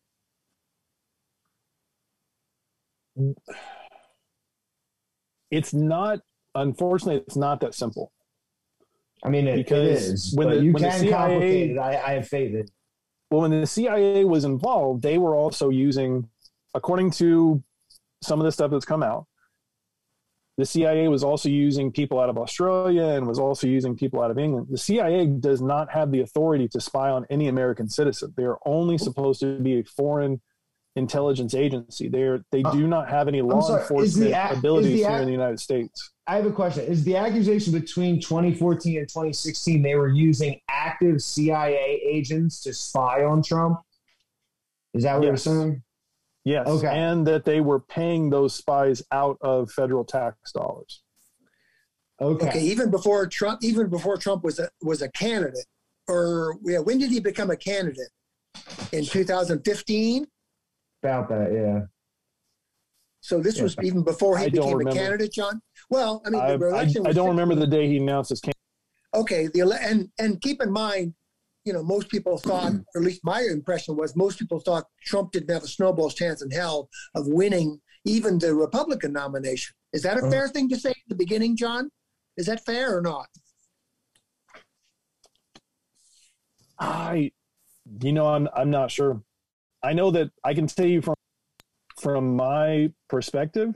It's not, unfortunately, it's not that simple. I mean, it, Because it is. when But the- you when the can C I A complicate it. I, I have faith in it. Well, when the C I A was involved, they were also using, according to some of the stuff that's come out, the C I A was also using people out of Australia and was also using people out of England. The C I A does not have the authority to spy on any American citizen. They are only supposed to be a foreign intelligence agency. They're, they do not have any law sorry, is enforcement the ac- is abilities the here ac- in the United States. I have a question. Is the accusation between twenty fourteen and twenty sixteen they were using active C I A agents to spy on Trump? Is that what you're Yes. saying? Yes, Okay. and that they were paying those spies out of federal tax dollars. Okay. Okay, even before Trump, even before Trump was a was a candidate, or yeah, when did he become a candidate? In two thousand fifteen. About that, yeah. So this Yeah. was even before he I don't became a remember. candidate, John. Well, I mean, I, the I, election. I was don't remember the day he announced his campaign. Okay, the ele- and and keep in mind, you know, most people thought, or at least my impression was, most people thought Trump didn't have a snowball's chance in hell of winning even the Republican nomination. Is that a Uh, fair thing to say at the beginning, John? Is that fair or not? I, you know, I'm I'm not sure. I know that I can tell you from from my perspective,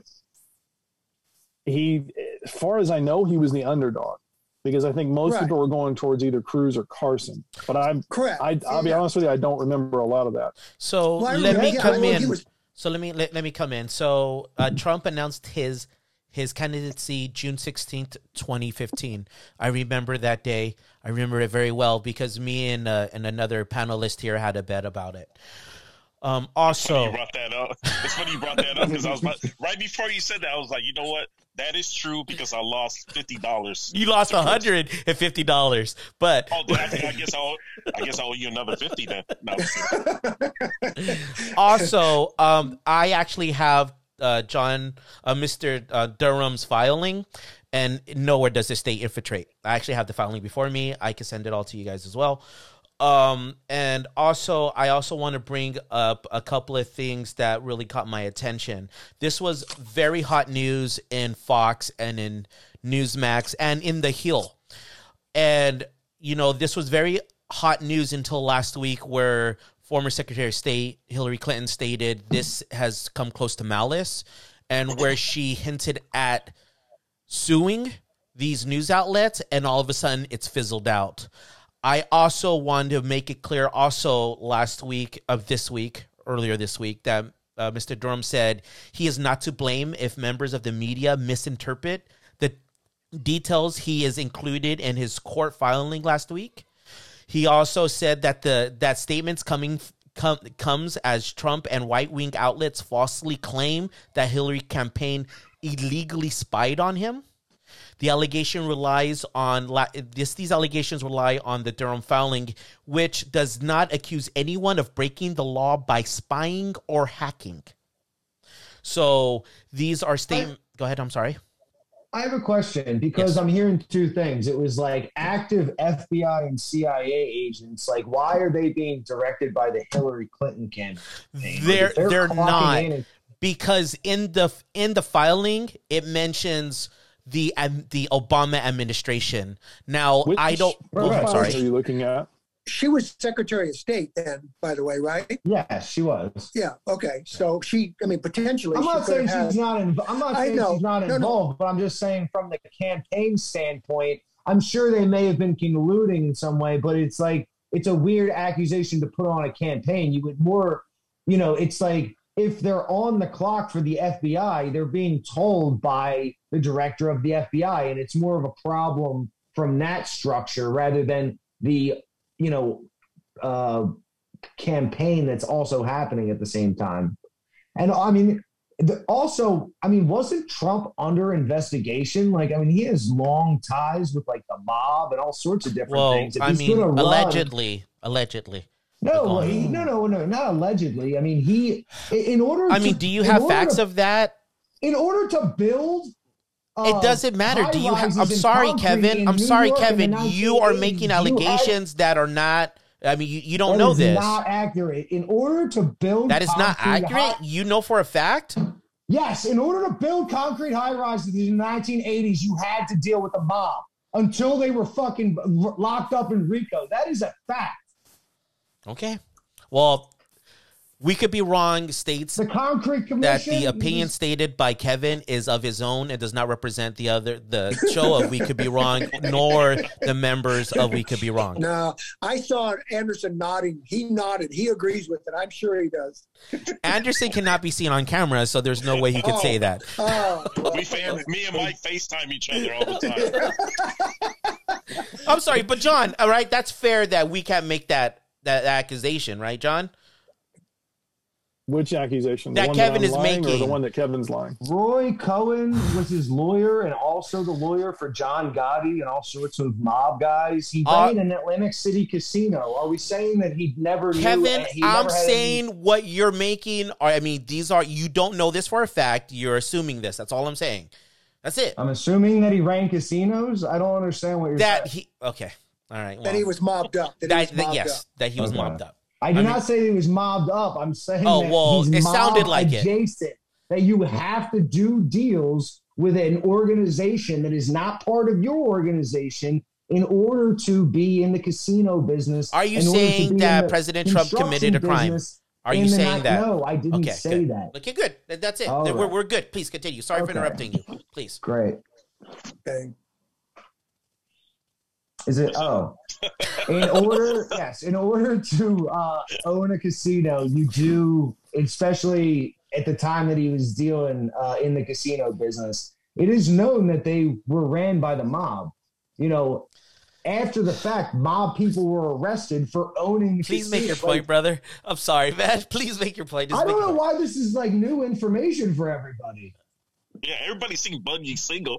he, as far as I know, he was the underdog because I think most Right. people were going towards either Cruz or Carson. But I'm, Correct. I, I'll be Yeah. honest with you, I don't remember a lot of that. So Well, I let remember- me yeah, come well, in. he was- So let me let, let me come in. So uh, Trump announced his his candidacy June sixteenth, twenty fifteen. I remember that day. I remember it very well because me and uh, and another panelist here had a bet about it. Um, You also, brought that up. It's funny you brought that up because I was about, right before you said that, I was like, you know what? That is true because I lost fifty dollars. you lost one hundred fifty dollars, but Oh, then I, think, I guess I owe, I guess I owe you another fifty then. No, I'm just kidding. also, um, I actually have uh, John, uh, Mister Uh, Durham's filing, and nowhere does this state infiltrate. I actually have the filing before me. I can send it all to you guys as well. Um, and also, I also want to bring up a couple of things that really caught my attention. This was very hot news in Fox and in Newsmax and in The Hill. And, you know, this was very hot news until last week where former Secretary of State Hillary Clinton stated this has come close to malice, and where she hinted at suing these news outlets, and all of a sudden it's fizzled out. I also wanted to make it clear also last week of this week, earlier this week, that uh, Mister Durham said he is not to blame if members of the media misinterpret the details he is included in his court filing last week. He also said that the that statements coming com, comes as Trump and right-wing outlets falsely claim that Hillary campaign illegally spied on him. The allegation relies on this. These allegations rely on the Durham filing, which does not accuse anyone of breaking the law by spying or hacking. So these are statements. Go ahead. I'm sorry. I have a question because Yes. I'm hearing two things. It was like active F B I and C I A agents. Like, why are they being directed by the Hillary Clinton campaign? Like, They're if they're clocking not in and- because in the in the filing it mentions the um, the Obama administration. Now Which, I don't. Right, oh, right. I'm files sorry. are you looking at? She was Secretary of State then, by the way, right? Yes, she was. Yeah. Okay. So she, I mean, potentially. I'm she not could saying have she's not. Inv- I'm not I saying know. she's not No, no. involved, but I'm just saying from the campaign standpoint, I'm sure they may have been colluding in some way. But it's like it's a weird accusation to put on a campaign. You would more, you know, it's like if they're on the clock for the F B I, they're being told by the director of the F B I, and it's more of a problem from that structure rather than the, you know, uh, campaign that's also happening at the same time. And I mean, the, also, I mean, wasn't Trump under investigation? Like, I mean, he has long ties with like the mob and all sorts of different Well, things. If I he's mean, gonna run- allegedly, allegedly. no, Go on. he, no, no, no, not allegedly. I mean, he, in order. I to, mean, do you in have order facts to- of that? In order to build It doesn't matter. Do you? Have, I'm sorry, Kevin. I'm sorry, Kevin. You are making allegations that are not. I mean, you, you don't know this. Not accurate. In order to build that is not accurate. High, you know for a fact. Yes, in order to build concrete high rises in the nineteen eighties, you had to deal with the mob until they were fucking locked up in RICO. That is a fact. Okay. Well, we could be wrong. States the concrete commission that the opinion is, stated by Kevin is of his own and does not represent the other the show of We Could Be Wrong, nor the members of We Could Be Wrong. No, I saw Anderson nodding. He nodded. He agrees with it. I'm sure he does. Anderson cannot be seen on camera, so there's no way he could oh, say that. Oh, well, we fan, me and Mike FaceTime each other all the time. I'm sorry, but John, all right, that's fair that we can't make that that accusation, right, John? Which accusation? The that one Kevin that is lying making. Or the one that Kevin's lying? Roy Cohen was his lawyer and also the lawyer for John Gotti and all sorts of mob guys. He ran uh, an Atlantic City casino. Are we saying that he never Kevin, knew? Kevin, he I'm never saying any... what you're making. Are, I mean, these are, you don't know this for a fact. You're assuming this. That's all I'm saying. That's it. I'm assuming that he ran casinos. I don't understand what you're that saying. He, okay. All right. Well, that he was mobbed up. That, that, he was mobbed that yes, up. that he was okay. mobbed up. I do I not mean, say he was mobbed up. I'm saying oh, that well, he's it sounded like adjacent, it. That you have to do deals with an organization that is not part of your organization in order to be in the casino business. Are you saying that President Trump committed a crime? Are you saying night, that? No, I didn't okay, say good. that. Okay, good. That's it. All we're, right. we're good. Please continue. Sorry okay. for interrupting you. Please. Great. Okay. Is it? Oh, in order, yes, in order to uh, own a casino, you do, especially at the time that he was dealing uh, in the casino business, it is known that they were ran by the mob. You know, after the fact, mob people were arrested for owning. Please casinos. make your point, brother. I'm sorry, man. Please make your point. Just I don't know point. why this is like new information for everybody. Yeah, everybody's seen Bugsy Siegel.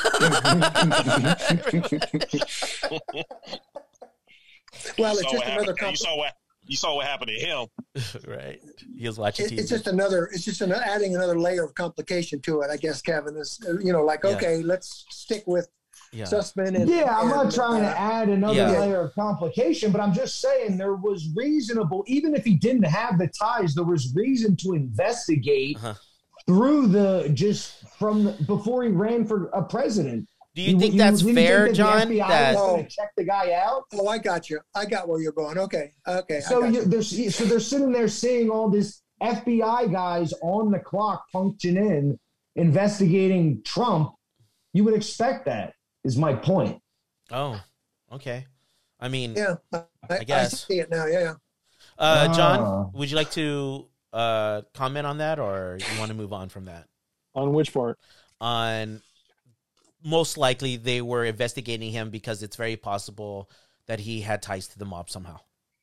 Well, you it's just another. Compl- you saw what you saw what happened to him, right? He was watching it, T V. It's just another. It's just an, adding another layer of complication to it. I guess Kevin is, you know, like yeah. okay, let's stick with yeah. Sussman. And, yeah, I'm and, not trying uh, to add another yeah. layer of complication, but I'm just saying there was reasonable, even if he didn't have the ties, there was reason to investigate uh-huh. through the just from the, before he ran for a president. Do you, you think that's you fair, think that John? The F B I that was going to check the guy out. Oh, I got you. I got where you're going. Okay, okay. So you, they're so they're sitting there seeing all this F B I guys on the clock punching in, investigating Trump. You would expect that. Is my point. Oh, okay. I mean, yeah, I, I guess I see it now. Yeah. Uh, John, Ah. would you like to uh, comment on that, or you want to move on from that? On which part? On most likely they were investigating him because it's very possible that he had ties to the mob somehow.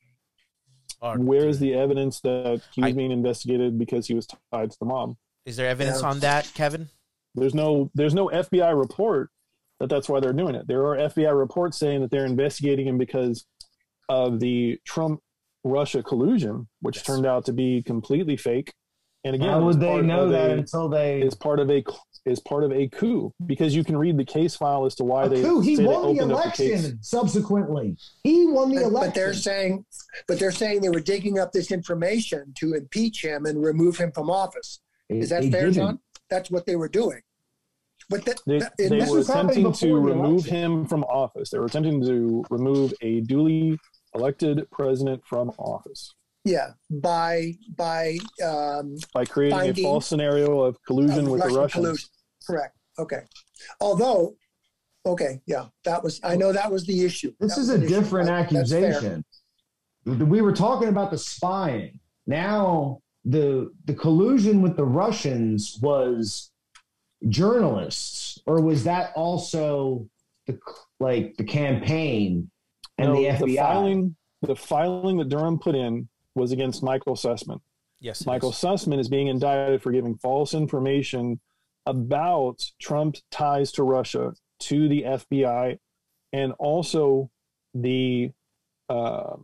Or, Where is the evidence that he was I, being investigated because he was tied to the mob? Is there evidence yeah. on that, Kevin? There's no there's no F B I report that that's why they're doing it. There are F B I reports saying that they're investigating him because of the Trump-Russia collusion, which yes. turned out to be completely fake. And again, how would they know that a, until they is part of a is part of a coup, because you can read the case file as to why a they coup. He say won they the opened up the case. election. Subsequently, he won the but, election. But they're saying, but they're saying they were digging up this information to impeach him and remove him from office. Is that They fair, didn't. John? That's what they were doing. But that, They, that, they this were was happening attempting to before the remove election. him from office. They were attempting to remove a duly elected president from office yeah, by by um, by creating Finding- a false scenario of collusion of with Russian the Russians. collusion. Correct. Okay. Although, okay, yeah, that was. I know that was the issue. This That is was a an issue. different That- that's fair. accusation. We were talking about the spying. Now the the collusion with the Russians was journalists, or was that also the like the campaign and No, the F B I? filing, the filing that Durham put in was against Michael Sussman. Yes. it Michael is. Sussman is being indicted for giving false information about Trump's ties to Russia to the F B I, and also the uh,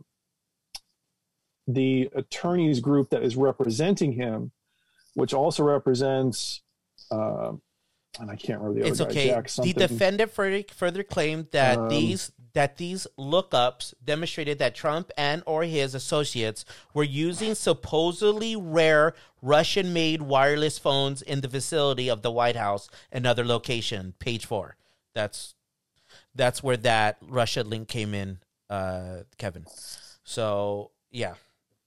the attorneys group that is representing him, which also represents uh, and I can't remember the It's other guy. okay. Jack The something. defendant further, further claimed that Um, these that these lookups demonstrated that Trump and or his associates were using supposedly rare Russian-made wireless phones in the vicinity of the White House and other location. Page four. That's that's where that Russia link came in, uh, Kevin. So yeah.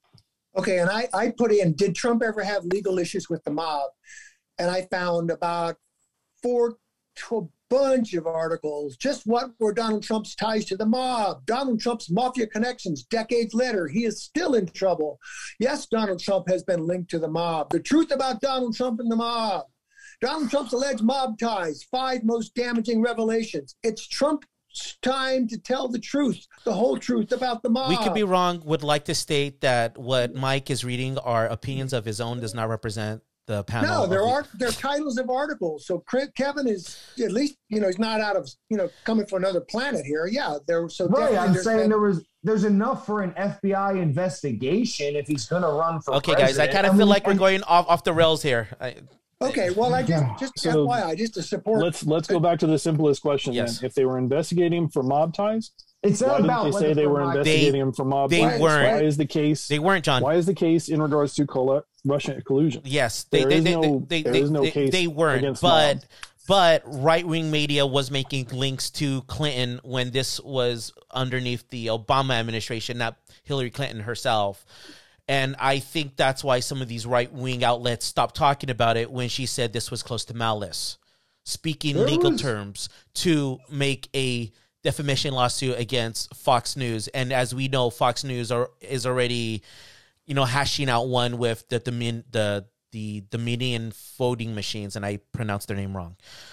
Okay, and I, I put in, did Trump ever have legal issues with the mob? And I found about four to a bunch of articles. Just what were Donald Trump's ties to the mob? Donald Trump's mafia connections. Decades later, he is still in trouble. Yes, Donald Trump has been linked to the mob. The truth about Donald Trump and the mob. Donald Trump's alleged mob ties. Five most damaging revelations. It's Trump's time to tell the truth, the whole truth about the mob. We could be wrong. Would like to state that what Mike is reading are opinions of his own, does not represent the panel. No, there of the- are there are titles of articles. So Cre- Kevin is at least, you know, he's not out of, you know, coming from another planet here. Yeah, there. So Right, definitely I'm there's saying been- there was there's enough for an F B I investigation if he's going to run for Okay, guys, I president. kind of I feel mean, like we're and- going off, off the rails here. I, Okay, well, I just just So- F Y I, just to support. let's let's go back to the simplest question. Yes. Then. If they were investigating him for mob ties, It's why not didn't about they whether say they for were my- investigating him for mob they ties? weren't. Why is the case? they weren't, John. Why is the case in regards to colla- Russian collusion? Yes, they There they is they, no- they, there they, is no they, case they weren't, against but mob. but right wing media was making links to Clinton when this was underneath the Obama administration, not Hillary Clinton herself. And I think that's why some of these right wing outlets stopped talking about it when she said this was close to malice, speaking There legal was- terms to make a defamation lawsuit against Fox News. And as we know, Fox News are, is already, you know, hashing out one with the Domin, the the Dominion voting machines, and I pronounced their name wrong.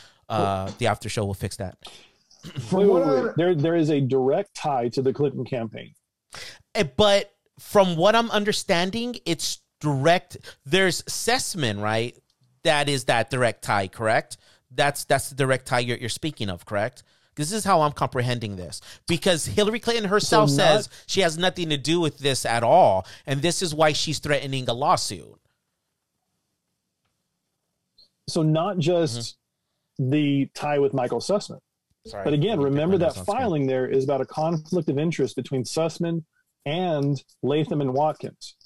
Uh, the after show will fix that. From Wait, what wait, I- wait. There, there is a direct tie to the Clinton campaign. Eh, But from what I'm understanding, it's direct. There's Sessman, right? That is that direct tie, correct? That's that's the direct tie you're, you're speaking of, correct? This is how I'm comprehending this. Because Hillary Clinton herself So not- says she has nothing to do with this at all, and this is why she's threatening a lawsuit. So not just Mm-hmm. the tie with Michael Sussman. Sorry, But again, let me put remember my that notes on screen. filing there is about a conflict of interest between Sussman and Latham and Watkins,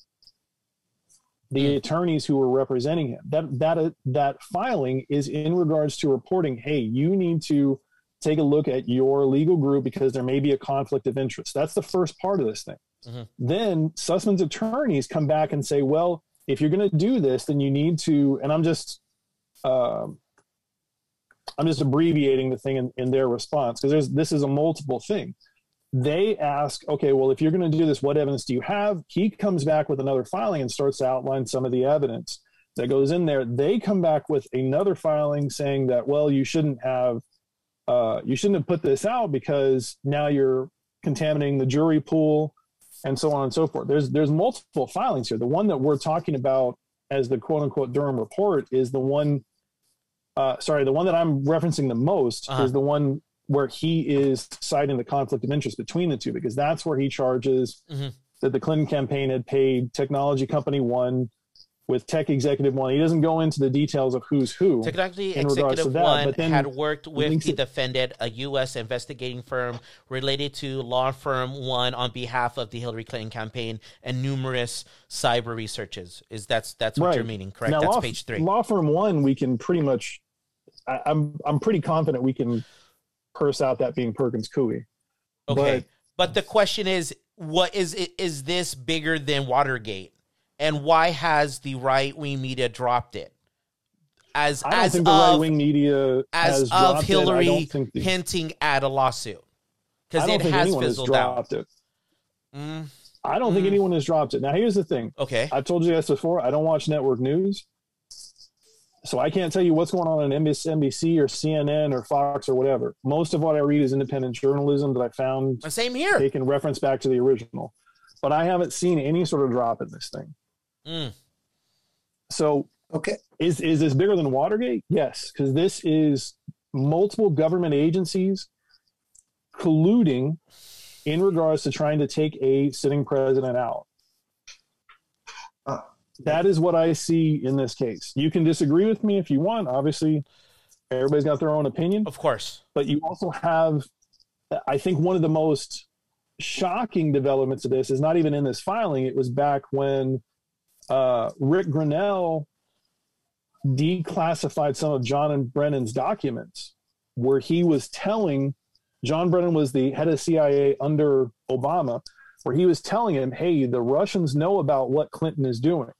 the Mm. attorneys who were representing him. That that that filing is in regards to reporting, hey, you need to take a look at your legal group because there may be a conflict of interest. That's the first part of this thing. Mhm. Then Sussman's attorneys come back and say, well, if you're going to do this, then you need to, and I'm just, um, I'm just abbreviating the thing in, in their response because there's this is a multiple thing. They ask, okay, well, if you're going to do this, what evidence do you have? He comes back with another filing and starts to outline some of the evidence that goes in there. They come back with another filing saying that, well, you shouldn't have, uh, you shouldn't have put this out because now you're contaminating the jury pool and so on and so forth. There's there's multiple filings here. The one that we're talking about as the quote unquote Durham report is the one. Uh, sorry, the one that I'm referencing the most Uh-huh. is the one where he is citing the conflict of interest between the two, because that's where he charges Mhm. that the Clinton campaign had paid technology company one with tech executive one. He doesn't go into the details of who's who. Technically, in regards to Executive that, One but then had worked with links the it- defendant, a U S investigating firm related to law firm One on behalf of the Hillary Clinton campaign and numerous cyber researches. Is that's that's what Right. you're meaning, correct? Now, That's law, page three. Law firm one, we can pretty much. I, I'm I'm pretty confident we can purse out that being Perkins Coie. Okay, But but the question is, what is it? Is this bigger than Watergate? And why has the right wing media dropped it? As I don't as think the of right wing media as has of dropped it. I Hillary don't think the, hinting at a lawsuit I because don't it think has anyone has fizzled out. dropped it. Mm, I don't think Mm. anyone has dropped it. Now, here's the thing. okay. I've told you guys before, I don't watch network news. So I can't tell you what's going on in M B C or C N N or Fox or whatever. Most of what I read is independent journalism that I found Same here. they can reference back to the original. But I haven't seen any sort of drop in this thing. Mm. So Okay. is is this bigger than Watergate? Yes, because this is multiple government agencies colluding in regards to trying to take a sitting president out. Uh, That is what I see in this case. You can disagree with me if you want. Obviously, Everybody's got their own opinion. Of course. But you also have, I think one of the most shocking developments of this is not even in this filing. It was back when uh, Rick Grinnell declassified some of John Brennan's documents, where he was telling, John Brennan was the head of C I A under Obama, where he was telling him, hey, the Russians know about what Clinton is doing.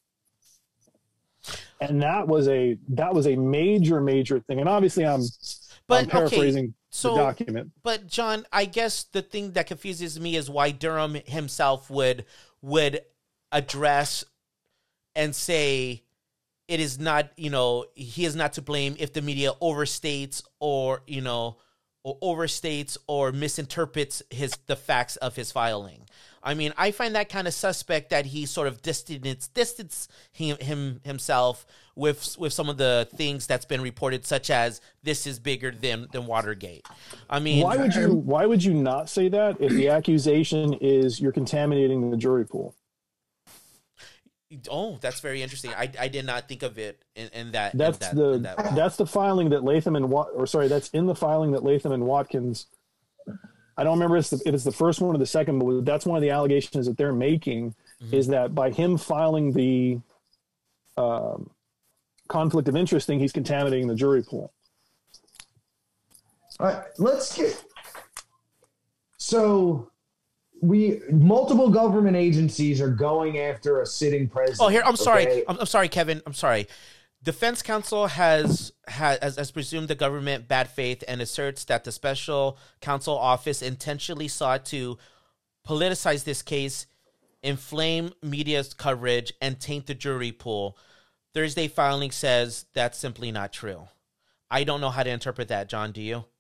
And that was a that was a major, major thing. And obviously I'm, but, I'm paraphrasing okay, so, the document. But John, I guess the thing that confuses me is why Durham himself would would address and say it is not, you know, he is not to blame if the media overstates or, you know, or overstates or misinterprets his the facts of his filing. I mean, I find that kind of suspect that he sort of distance distance him, him himself with with some of the things that's been reported, such as this is bigger than than Watergate. I mean, why would you why would you not say that if the accusation is you're contaminating the jury pool? Oh, that's very interesting. I, I did not think of it in, in that. That's in that, the in that that's the filing that Latham and Wat, or sorry, that's in the filing that Latham and Watkins. I don't remember if it's the, if it's the first one or the second, but that's one of the allegations that they're making mm-hmm. is that by him filing the um, conflict of interest thing, he's contaminating the jury pool. All right, let's get so. We multiple government agencies are going after a sitting president. Oh, here I'm sorry. Okay? I'm, I'm sorry, Kevin. I'm sorry. Defense counsel has, has has has presumed the government bad faith and asserts that the special counsel office intentionally sought to politicize this case, inflame media's coverage, and taint the jury pool. Thursday filing says that's simply not true. I don't know how to interpret that, John. Do you?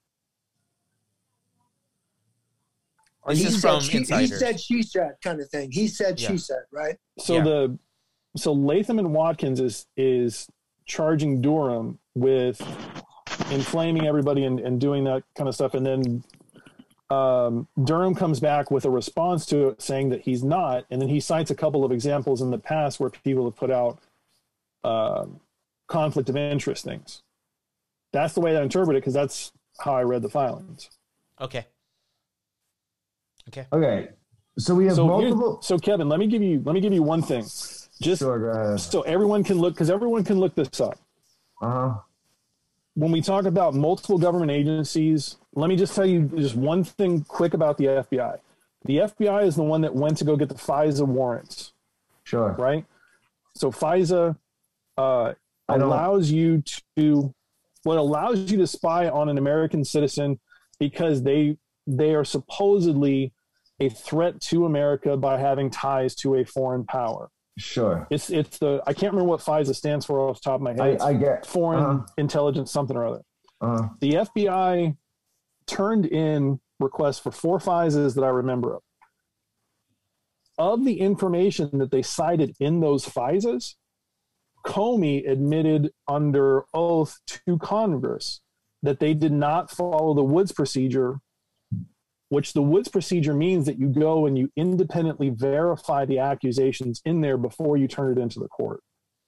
This he is said, from she, insiders. He said, she said kind of thing. He said, Yeah. she said, right? So Yeah. the so Latham and Watkins is is charging Durham with inflaming everybody and, and doing that kind of stuff, and then um, Durham comes back with a response to it saying that he's not, and then he cites a couple of examples in the past where people have put out uh, conflict of interest things. That's the way I interpret it because that's how I read the filings. Okay. Okay. Okay, so we have So, multiple. here's- so Kevin, let me give you let me give you one thing, just Sure, go ahead. so everyone can look because everyone can look this up. Uh huh. When we talk about multiple government agencies, let me just tell you just one thing quick about the F B I. The F B I is the one that went to go get the FISA warrants, Sure. right? So FISA uh, I don't- allows you to, well, it allows you to spy on an American citizen because they they are supposedly a threat to America by having ties to a foreign power. Sure. It's it's the I can't remember what FISA stands for off the top of my head. I, It's I get. foreign Uh-huh. intelligence something or other. Uh, The F B I turned in requests for four FISAs that I remember of. Of the information that they cited in those FISAs, Comey admitted under oath to Congress that they did not follow the Woods procedure, which the Woods procedure means that you go and you independently verify the accusations in there before you turn it into the court.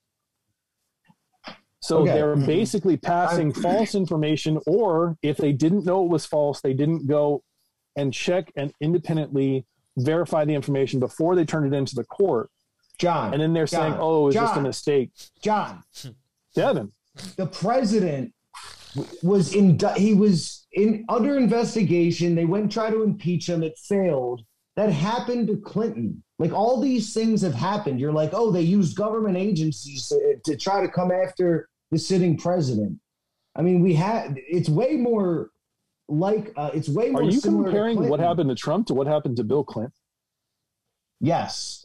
So Okay. they're basically passing false information, or if they didn't know it was false, they didn't go and check and independently verify the information before they turned it into the court. John. And then they're John, saying, oh, it's just a John, mistake. John, Devin. the president w- was in. He was in under investigation. They went and tried to impeach him. It failed. That happened to Clinton. Like all these things have happened. You're like, oh, they used government agencies to, to try to come after the sitting president. I mean, we had. It's way more like. Uh, it's way more. Are you similar to comparing what Clinton. happened to Trump to what happened to Bill Clinton? Yes.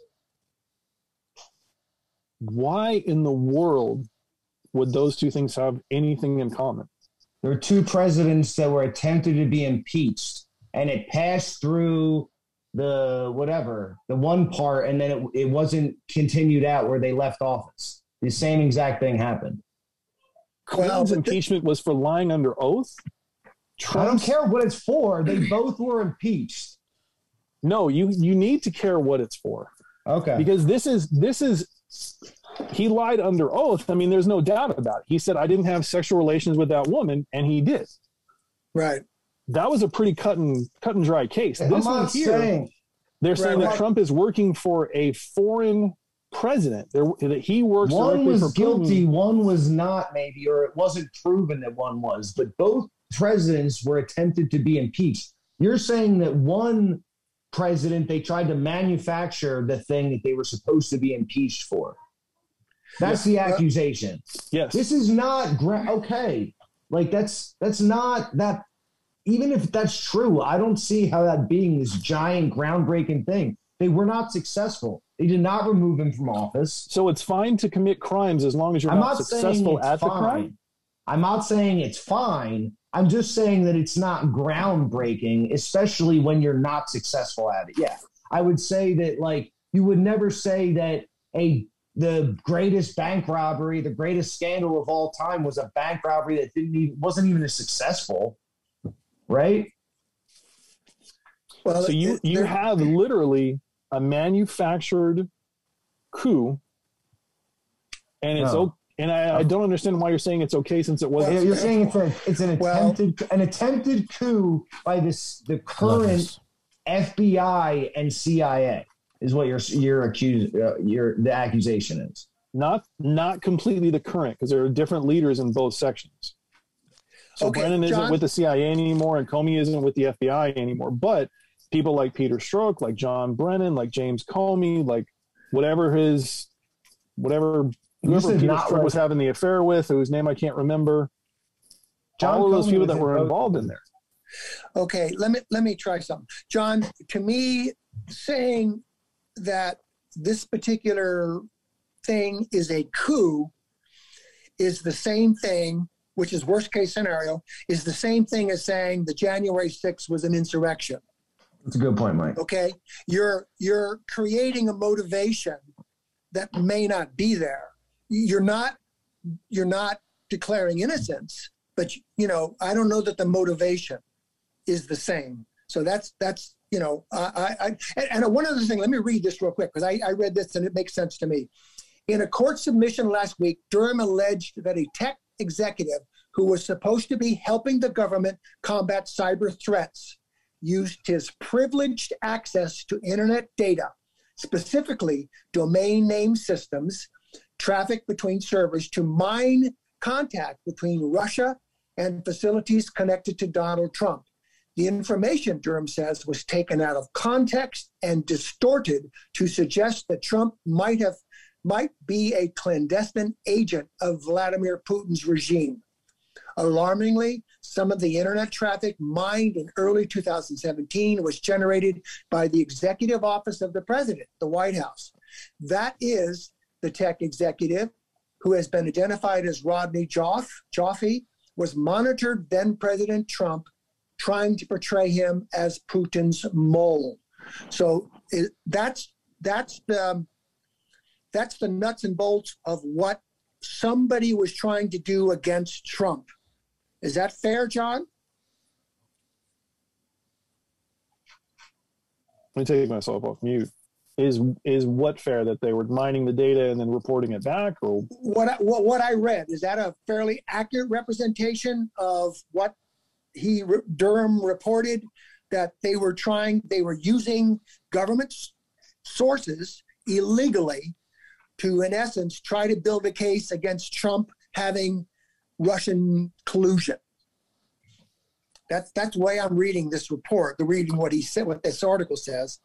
Why in the world would those two things have anything in common? There were two presidents that were attempted to be impeached, and it passed through the whatever, the one part, and then it, it wasn't continued out where they left office. The same exact thing happened. Clinton's but the- impeachment was for lying under oath. I don't Trump's, care what it's for. They both were impeached. no, you you need to care what it's for Okay. because this is this is he lied under oath. I mean, there's no doubt about it. He said, I didn't have sexual relations with that woman, and he did. Right. That was a pretty cut and cut and dry case. I'm This not one here, saying they're saying Right, that right. Trump is working for a foreign president. They're, that he works one directly was for Putin. guilty, one was not, maybe, or it wasn't proven that one was. But both presidents were attempted to be impeached. You're saying that one president, they tried to manufacture the thing that they were supposed to be impeached for. That's the accusation. Yes. This is not gra- okay. Like that's that's not that. Even if that's true, I don't see how that being this giant groundbreaking thing. They were not successful. They did not remove him from office. So it's fine to commit crimes as long as you're I'm not, not saying successful it's at the fine. crime. I'm not saying it's fine. I'm just saying that it's not groundbreaking, especially when you're not successful at it. Yeah, I would say that like you would never say that a the greatest bank robbery, the greatest scandal of all time was a bank robbery that didn't even wasn't even as successful, right? Well, So you, it- you there- have literally a manufactured coup, and it's No. o- and I, I don't understand why you're saying it's okay since it wasn't. You're you're saying it's a it's an Well- attempted an attempted coup by this the current F B I and C I A is what your your accused uh, your the accusation is. Not not completely the current, because there are different leaders in both sections. So Okay, Brennan isn't John- with the C I A anymore, and Comey isn't with the F B I anymore. But people like Peter Strzok, like John Brennan, like James Comey, like whatever his whatever You whoever said Peter not Strzok like- was having the affair with, whose name I can't remember. John all of those Comey people was that were in both- involved in there. Okay, let me let me try something. John, to me, saying that this particular thing is a coup is the same thing, which is worst case scenario, is the same thing as saying the January sixth was an insurrection. That's a good point, Mike. Okay? You're you're creating a motivation that may not be there. You're not you're not declaring innocence, but you know, I don't know that the motivation is the same. So that's that's you know, I, I and, and one other thing. Let me read this real quick because I, I read this and it makes sense to me. In a court submission last week, Durham alleged that a tech executive who was supposed to be helping the government combat cyber threats used his privileged access to internet data, specifically domain name systems, traffic between servers, to mine contact between Russia and facilities connected to Donald Trump. The information, Durham says, was taken out of context and distorted to suggest that Trump might have might be a clandestine agent of Vladimir Putin's regime. Alarmingly, some of the internet traffic mined in early two thousand seventeen was generated by the executive office of the president, the White House. That is the tech executive who has been identified as Rodney Joff, Joffe, was monitored then President Trump, trying to portray him as Putin's mole. So it, that's that's the that's the nuts and bolts of what somebody was trying to do against Trump. Is that fair, John? Let me take myself off mute. Is is what fair that they were mining the data and then reporting it back, or What I, what, what I read, is that a fairly accurate representation of what he Durham reported, that they were trying, they were using government sources illegally to, in essence, try to build a case against Trump having Russian collusion? That's that's the way I'm reading this report. The reading what he said, what this article says.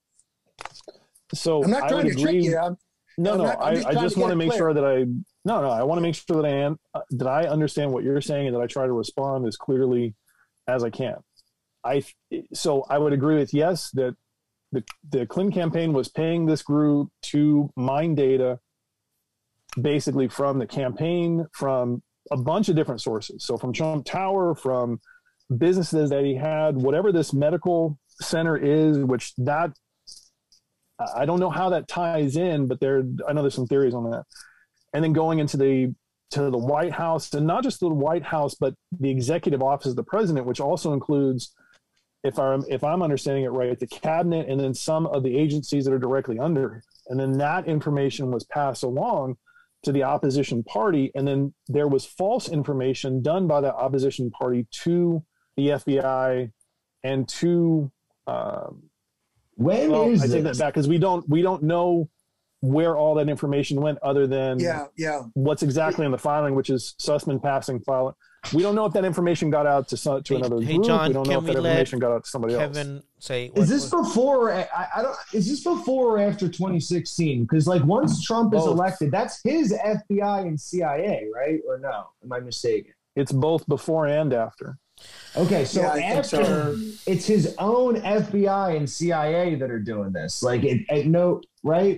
so I'm not I trying would to agree. trick you. I'm, No, I'm no, not- I'm I, just I trying just to want to get it make clear. sure that I no, no, I want to make sure that I am uh, that I understand what you're saying and that I try to respond as clearly as I can. I so I would agree with yes that the the Clinton campaign was paying this group to mine data, basically from the campaign, from a bunch of different sources. So from Trump Tower, from businesses that he had, whatever this medical center is, which that I don't know how that ties in, but there I know there's some theories on that. And then going into the to the White House, and not just the White House, but the executive office of the president, which also includes, if I'm if I'm understanding it right, the cabinet and then some of the agencies that are directly under. And then that information was passed along to the opposition party, and then there was false information done by the opposition party to the F B I and to. Um, When well, is I take this? that back because we don't we don't know where all that information went, other than Yeah, yeah. what's exactly in the filing, which is Sussman passing file. We don't know if that information got out to some, to Hey- another hey, group. John, we don't know can if that we let information got out to somebody else. Kevin say, Is this before? Or, I, I don't. Is this before or after twenty sixteen? Because like once Trump is Both. elected, that's his F B I and C I A, right? Or no? Am I mistaken? It's both before and after. Okay, so Yeah, I think so. after it's his own F B I and C I A that are doing this. Like it, it no, right?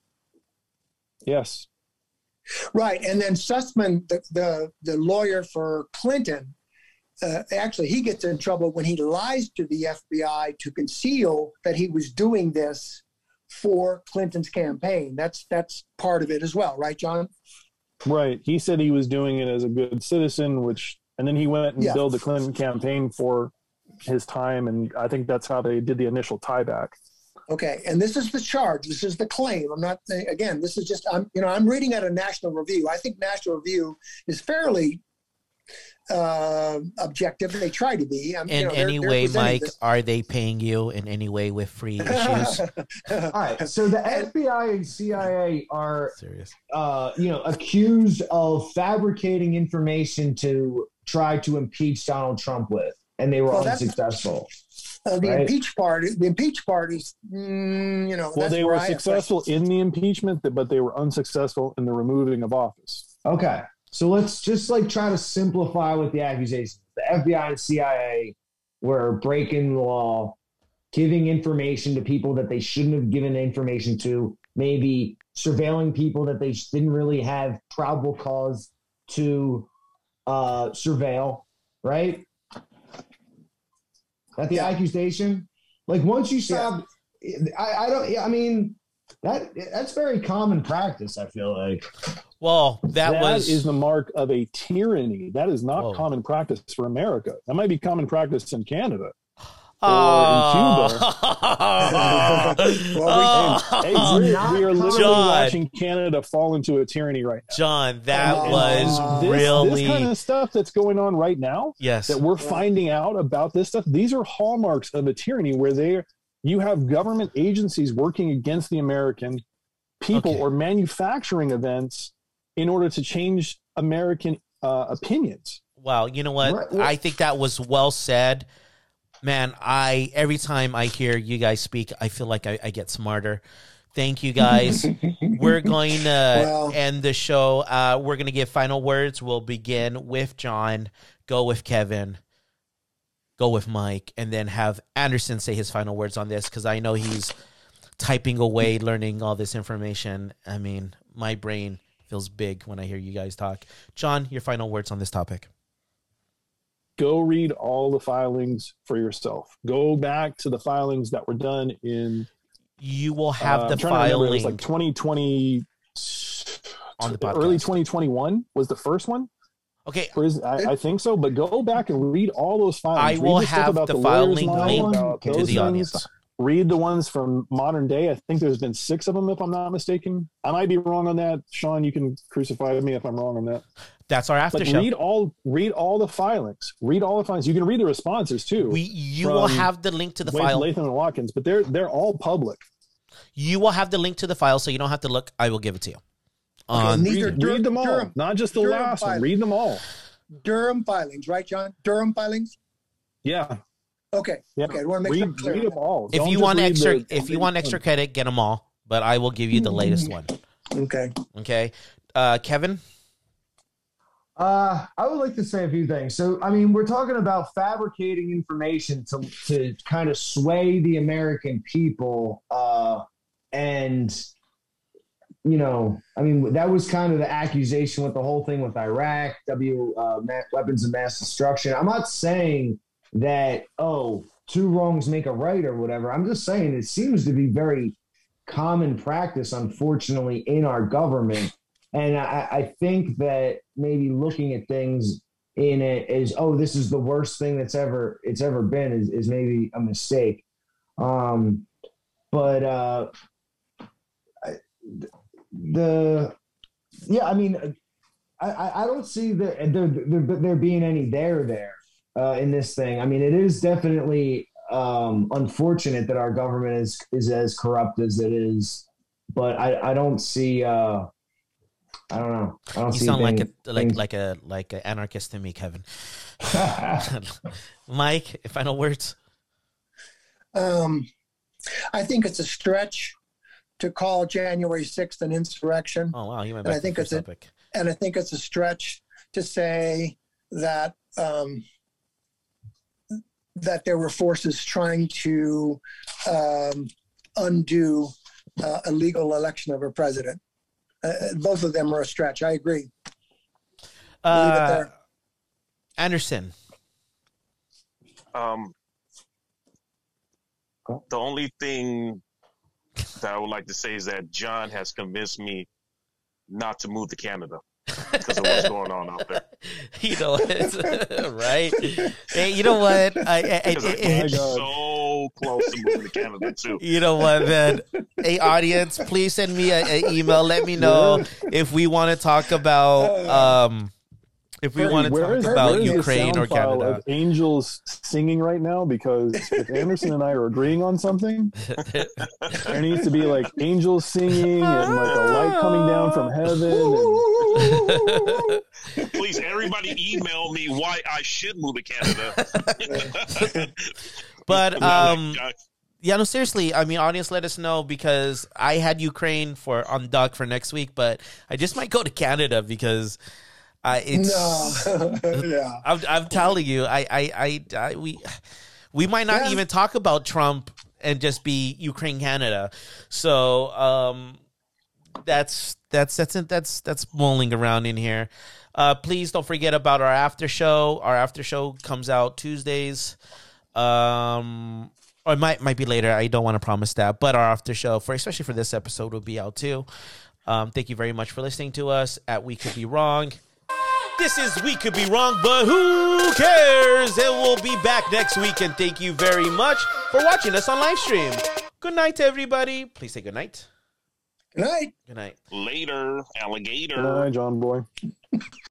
Yes. Right. And then Sussman, the, the, the lawyer for Clinton, uh, actually, he gets in trouble when he lies to the F B I to conceal that he was doing this for Clinton's campaign. That's that's part of it as well, right, John? Right. He said he was doing it as a good citizen, which, and then he went and Yeah. billed the Clinton campaign for his time. And I think that's how they did the initial tieback. Okay, and this is the charge. This is the claim. I'm not again. This is just I'm you know I'm reading at a National Review. I think National Review is fairly uh, objective. They try to be. I'm, in you know, they're- any they're way, presenting Mike? this- Are they paying you in any way with free issues? All right. So the F B I and C I A are, Serious. uh, you know, accused of fabricating information to try to impeach Donald Trump with, and they were Well, that's- unsuccessful. Uh, the Right. impeach part. The impeach part is, mm, you know. Well, that's they where were I have successful questions. in the impeachment, but they were unsuccessful in the removing of office. Okay. So let's just like try to simplify with the accusations. The F B I and C I A were breaking the law, giving information to people that they shouldn't have given information to, maybe surveilling people that they didn't really have probable cause to uh, surveil, right? That the Yeah. accusation? Like once you stop, I, I don't, I mean, that that's very common practice, I feel like. Well, that, That was is the mark of a tyranny. That is not Whoa. common practice for America. That might be common practice in Canada. Oh. Well, Hey, Oh. we, we are literally John. watching Canada fall into a tyranny right now. John, that Oh. was this, really this kind of stuff that's going on right now yes. that we're finding out about this stuff. These are hallmarks of a tyranny where they you have government agencies working against the American people Okay. or manufacturing events in order to change American uh, opinions. Wow, you know what? Right, well- I think that was well said. Man, I every time I hear you guys speak, I feel like I, I get smarter. Thank you guys. We're going to Well- end the show. Uh, we're going to give final words. We'll begin with John, go with Kevin, go with Mike, and then have Anderson say his final words on this because I know he's typing away, learning all this information. I mean, my brain feels big when I hear you guys talk. John, your final words on this topic. Go read all the filings for yourself. Go back to the filings that were done in You will have uh, the I'm trying to remember, it was filing like twenty twenty on the podcast. early twenty twenty-one was the first one. Okay, Or is, I, I think so, but go back and read all those filings. I Read will the stuff have about the lawyers' filing line, link about to those to the things. audience. Read the ones from modern day. I think there's been six of them, if I'm not mistaken. I might be wrong on that. Sean, you can crucify me if I'm wrong on that. That's our after But show. read all read all the filings. Read all the filings. You can read the responses too. We you will from have the link to the Wade, file. Latham and Watkins, but they're they're all public. You will have the link to the file, so you don't have to look. I will give it to you. Okay, On These are Read, Dur- read them all, Durham- not just the Durham last one. filings. Read them all. Durham filings, right, John? Durham filings. Yeah, Okay. yeah. Okay. I want to make read, that clear. read them all. if Don't you just want read extra, the- if you want extra credit, get them all. But I will give you the latest one. Okay. Okay, uh, Kevin. Uh, I would like to say a few things. So, I mean, we're talking about fabricating information to to kind of sway the American people, uh, and you know, I mean, that was kind of the accusation with the whole thing with Iraq, W uh, ma- weapons of mass destruction. I'm not saying that oh, two wrongs make a right or whatever. I'm just saying it seems to be very common practice, unfortunately, in our government. And I, I think that maybe looking at things in it as, oh, this is the worst thing that's ever it's ever been is, is maybe a mistake. Um, but uh, I, the yeah, I mean, I, I I don't see there there, there, there being any there there uh, in this thing. I mean, it is definitely um, unfortunate that our government is is as corrupt as it is, but I, I don't see. Uh, I don't know. I don't You see sound like things, a like things- like a like an anarchist to me, Kevin. Mike, final words. Um, I think it's a stretch to call January sixth an insurrection. Oh wow, you went And back I to think the it's first a- topic. And I think it's a stretch to say that um, that there were forces trying to um, undo uh, a legal election of a president. Uh, both of them are a stretch. I agree. I'll leave it Uh, there. Anderson. Um, the only thing that I would like to say is that John has convinced me not to move to Canada because of what's going on out there. You know what? Right? Hey, you know what? I, I, Because I, I'm I- so close to moving to Canada too. you know what, man? Hey, audience, please send me an email. Let me know if we want to talk about um, if we Hey, want to where talk is- about where is the Ukraine sound or file Canada. of angels singing right now, because if Anderson and I are agreeing on something, there needs to be like angels singing and like a light coming down from heaven. And, Please, everybody, email me why I should move to Canada. But um, Like, yeah, no, seriously. I mean, audience, let us know, because I had Ukraine for on dock for next week, but I just might go to Canada because uh, it's. No. Yeah. I'm, I'm telling you, I, I, I, I, we, we might not Yeah. even talk about Trump and just be Ukraine, Canada. So, um, that's that's that's that's that's mulling around in here. Uh, please don't forget about our after show. Our after show comes out Tuesdays. Um, or it might might be later. I don't want to promise that, but our after show for especially for this episode will be out too. Um, thank you very much for listening to us at We Could Be Wrong. This is We Could Be Wrong, but who cares? And we'll be back next week. And thank you very much for watching us on live stream. Good night to everybody. Please say good night. Good night. Good night. later, alligator. Good night, John boy.